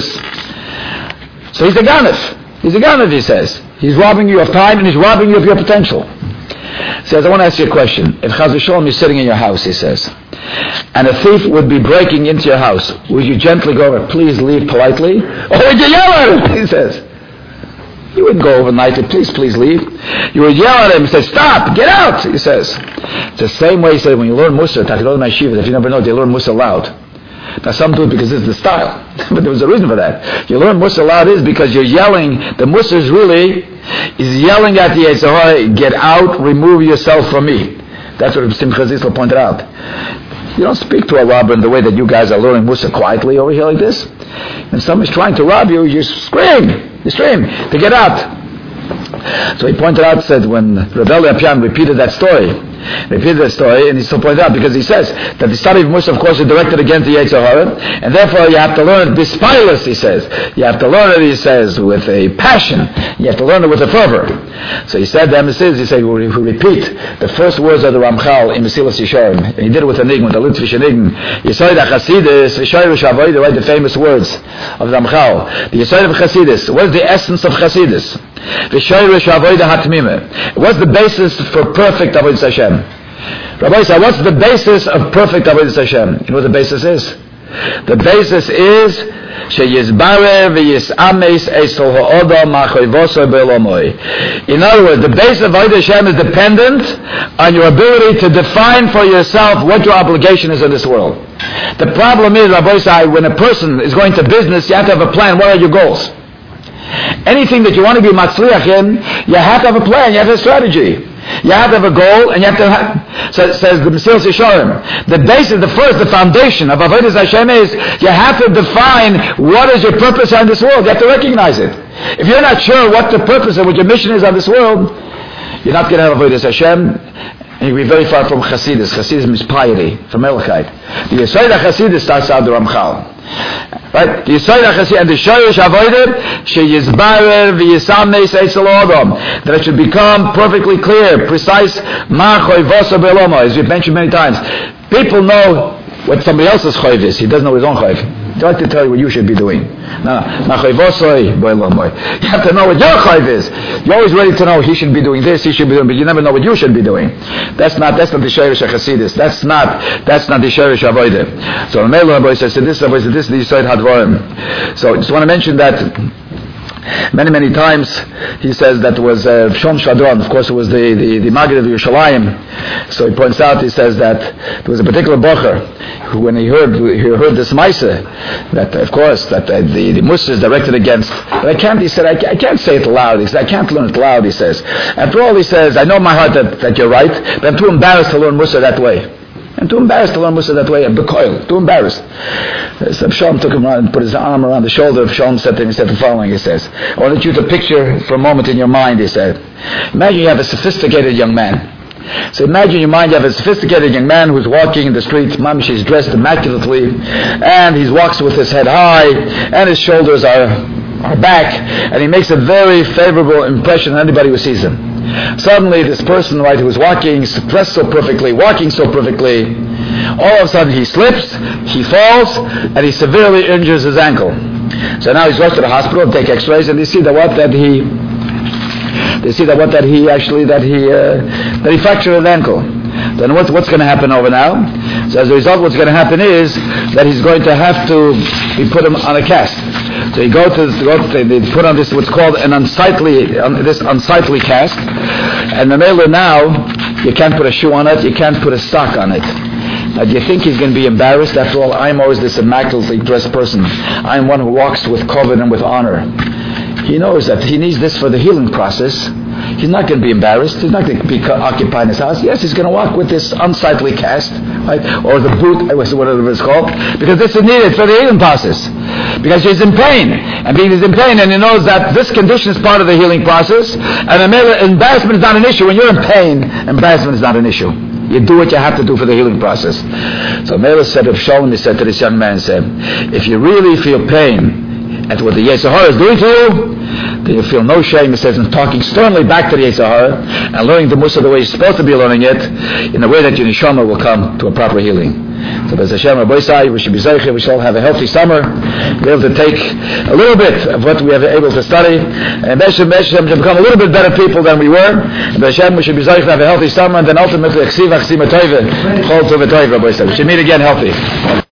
Speaker 1: So he's a ganef. He's a ganef, he says. He's robbing you of time and he's robbing you of your potential. He says, I want to ask you a question. If Chaz v'Shalom is sitting in your house, he says, and a thief would be breaking into your house, would you gently go over, please leave politely? Or would you yell at him? He says. You wouldn't go overnight, please leave. You would yell at him and say, stop, get out, he says. It's the same way he said, when you learn Musar, Takidol Ma'ashivas, if you never know, they learn Musar loud. Now some do it because it's the style, but there was a reason for that. You learn Musar loud is because you're yelling, the Musar is yelling at the Yetzer Hara, get out, remove yourself from me. That's what Simcha Zisel pointed out. You don't speak to a robber in the way that you guys are learning Musar quietly over here like this. When somebody's trying to rob you, you scream to get out. So he pointed out, said when Rebbe Apian repeated that story, and he still pointed out because he says that the study of Musar, of course, is directed against the Yetzer Hara, and therefore you have to learn it despilus, he says. You have to learn it, he says, with a passion. You have to learn it with a fervor. So he said, the emphasis, he said, we repeat the first words of the Ramchal in Mesilas Yesharim, and he did it with an Nigm, with a Litvish Nigm. Yisoid HaChasidus, V'shoyrish HaVodah, right, the famous words of the Ramchal. The Yisoid of Chasidus. What is the essence of Chasidus? V'shoyrish HaVodah HaTmimah. What's the basis for perfect Avodas Hashem? Rabbi said, what's the basis of perfect Avodas Hashem? You know what the basis is? The basis is sheyizbarer v'yisames esol ha'odam ma'choivosoi be'elomoy. In other words, the basis of Avodas Hashem is dependent on your ability to define for yourself what your obligation is in this world. The problem is, Rabbi said, when a person is going to business, you have to have a plan. What are your goals? Anything that you want to be matzliach in, you have to have a plan, you have to have a strategy. You have to have a goal, and you have to have, so it says the Mesilas Yesharim, the basis, the foundation of Avodas Hashem is, you have to define what is your purpose on this world. You have to recognize it. If you're not sure what the purpose and what your mission is on this world, you're not going to have Avodas Hashem, and you'll be very far from Chasidus. Chasidus means piety, from Melechite. The Yesod HaChasidus starts out the Ramchal. Right? The Yisrael HaChasidus and the Shoresh Avodah sheyizbarer v'yisames esel odom, that it should become perfectly clear, precise, ma choivoso be'elomo, as we've mentioned many times. People know what somebody else's choiv is. He doesn't know his own choiv. He'd like to tell you what you should be doing. No, ma choivosoi be'elomo. You have to know what your choiv is. You're always ready to know he should be doing this, he should be doing, but you never know what you should be doing. That's not the Shoresh HaChasidus. That's not the Shoresh Avodah. So Melo Rabbi says, this is the Yisod Hadvarim. So I just want to mention that many times he says that was Shon Shadron. Of course, it was the Maggid of Yerushalayim. So he points out, he says that there was a particular bocher who, when he heard this Maisa, that of course that the Musar is directed against. But I can't. He said, I can't say it loud. He said, I can't learn it loud. He says. After all, he says, I know in my heart that you're right, but I'm too embarrassed to learn Musar that way. I'm too embarrassed to learn Musar that way. I'm bekoil, too embarrassed. So Shalom took him around and put his arm around the shoulder of Shalom, said to him, he said the following, he says, I want you to picture for a moment in your mind, he said, imagine you have a sophisticated young man. So imagine in your mind you have a sophisticated young man who's walking in the streets, mamish, he's dressed immaculately, and he walks with his head high, and his shoulders are back, and he makes a very favorable impression on anybody who sees him. Suddenly this person, right, who was walking, dressed so perfectly, walking so perfectly, all of a sudden he slips, he falls, and he severely injures his ankle. So now he's rushed to the hospital and take x-rays, and they see that he fractured an ankle. Then what's going to happen over now? So as a result, what's going to happen is that he's going to have to be put him on a cast. So they put on this what's called an unsightly cast, and the mailer now you can't put a shoe on it, you can't put a sock on it. Now, do you think he's going to be embarrassed? After all, I'm always this immaculately dressed person. I'm one who walks with kavod and with honor. He knows that he needs this for the healing process. He's not going to be embarrassed. He's not going to be occupied in his house. Yes, he's going to walk with this unsightly cast, right? Or the boot, whatever it's called, because this is needed for the healing process. Because he's in pain, and being he's in pain, and he knows that this condition is part of the healing process, and embarrassment is not an issue. When you're in pain, embarrassment is not an issue. You do what you have to do for the healing process. So Mela said of Shalom, he said to this young man, said, if you really feel pain at what the Yetzer Hara is doing to you, then you feel no shame, he says, in talking sternly back to the Yetzer Hara and learning the Musa the way you're supposed to be learning it, in a way that your neshama will come to a proper healing. So Bez Hashem, Rabbi Isai, we should be zeicher, we shall have a healthy summer, be able to take a little bit of what we have able to study, and Bez Hashem to become a little bit better people than we were, and Bez Hashem, we should be zeicher, have a healthy summer, and then ultimately, Chol Tov V'Toiv, Rabbi Isai. We should meet again healthy.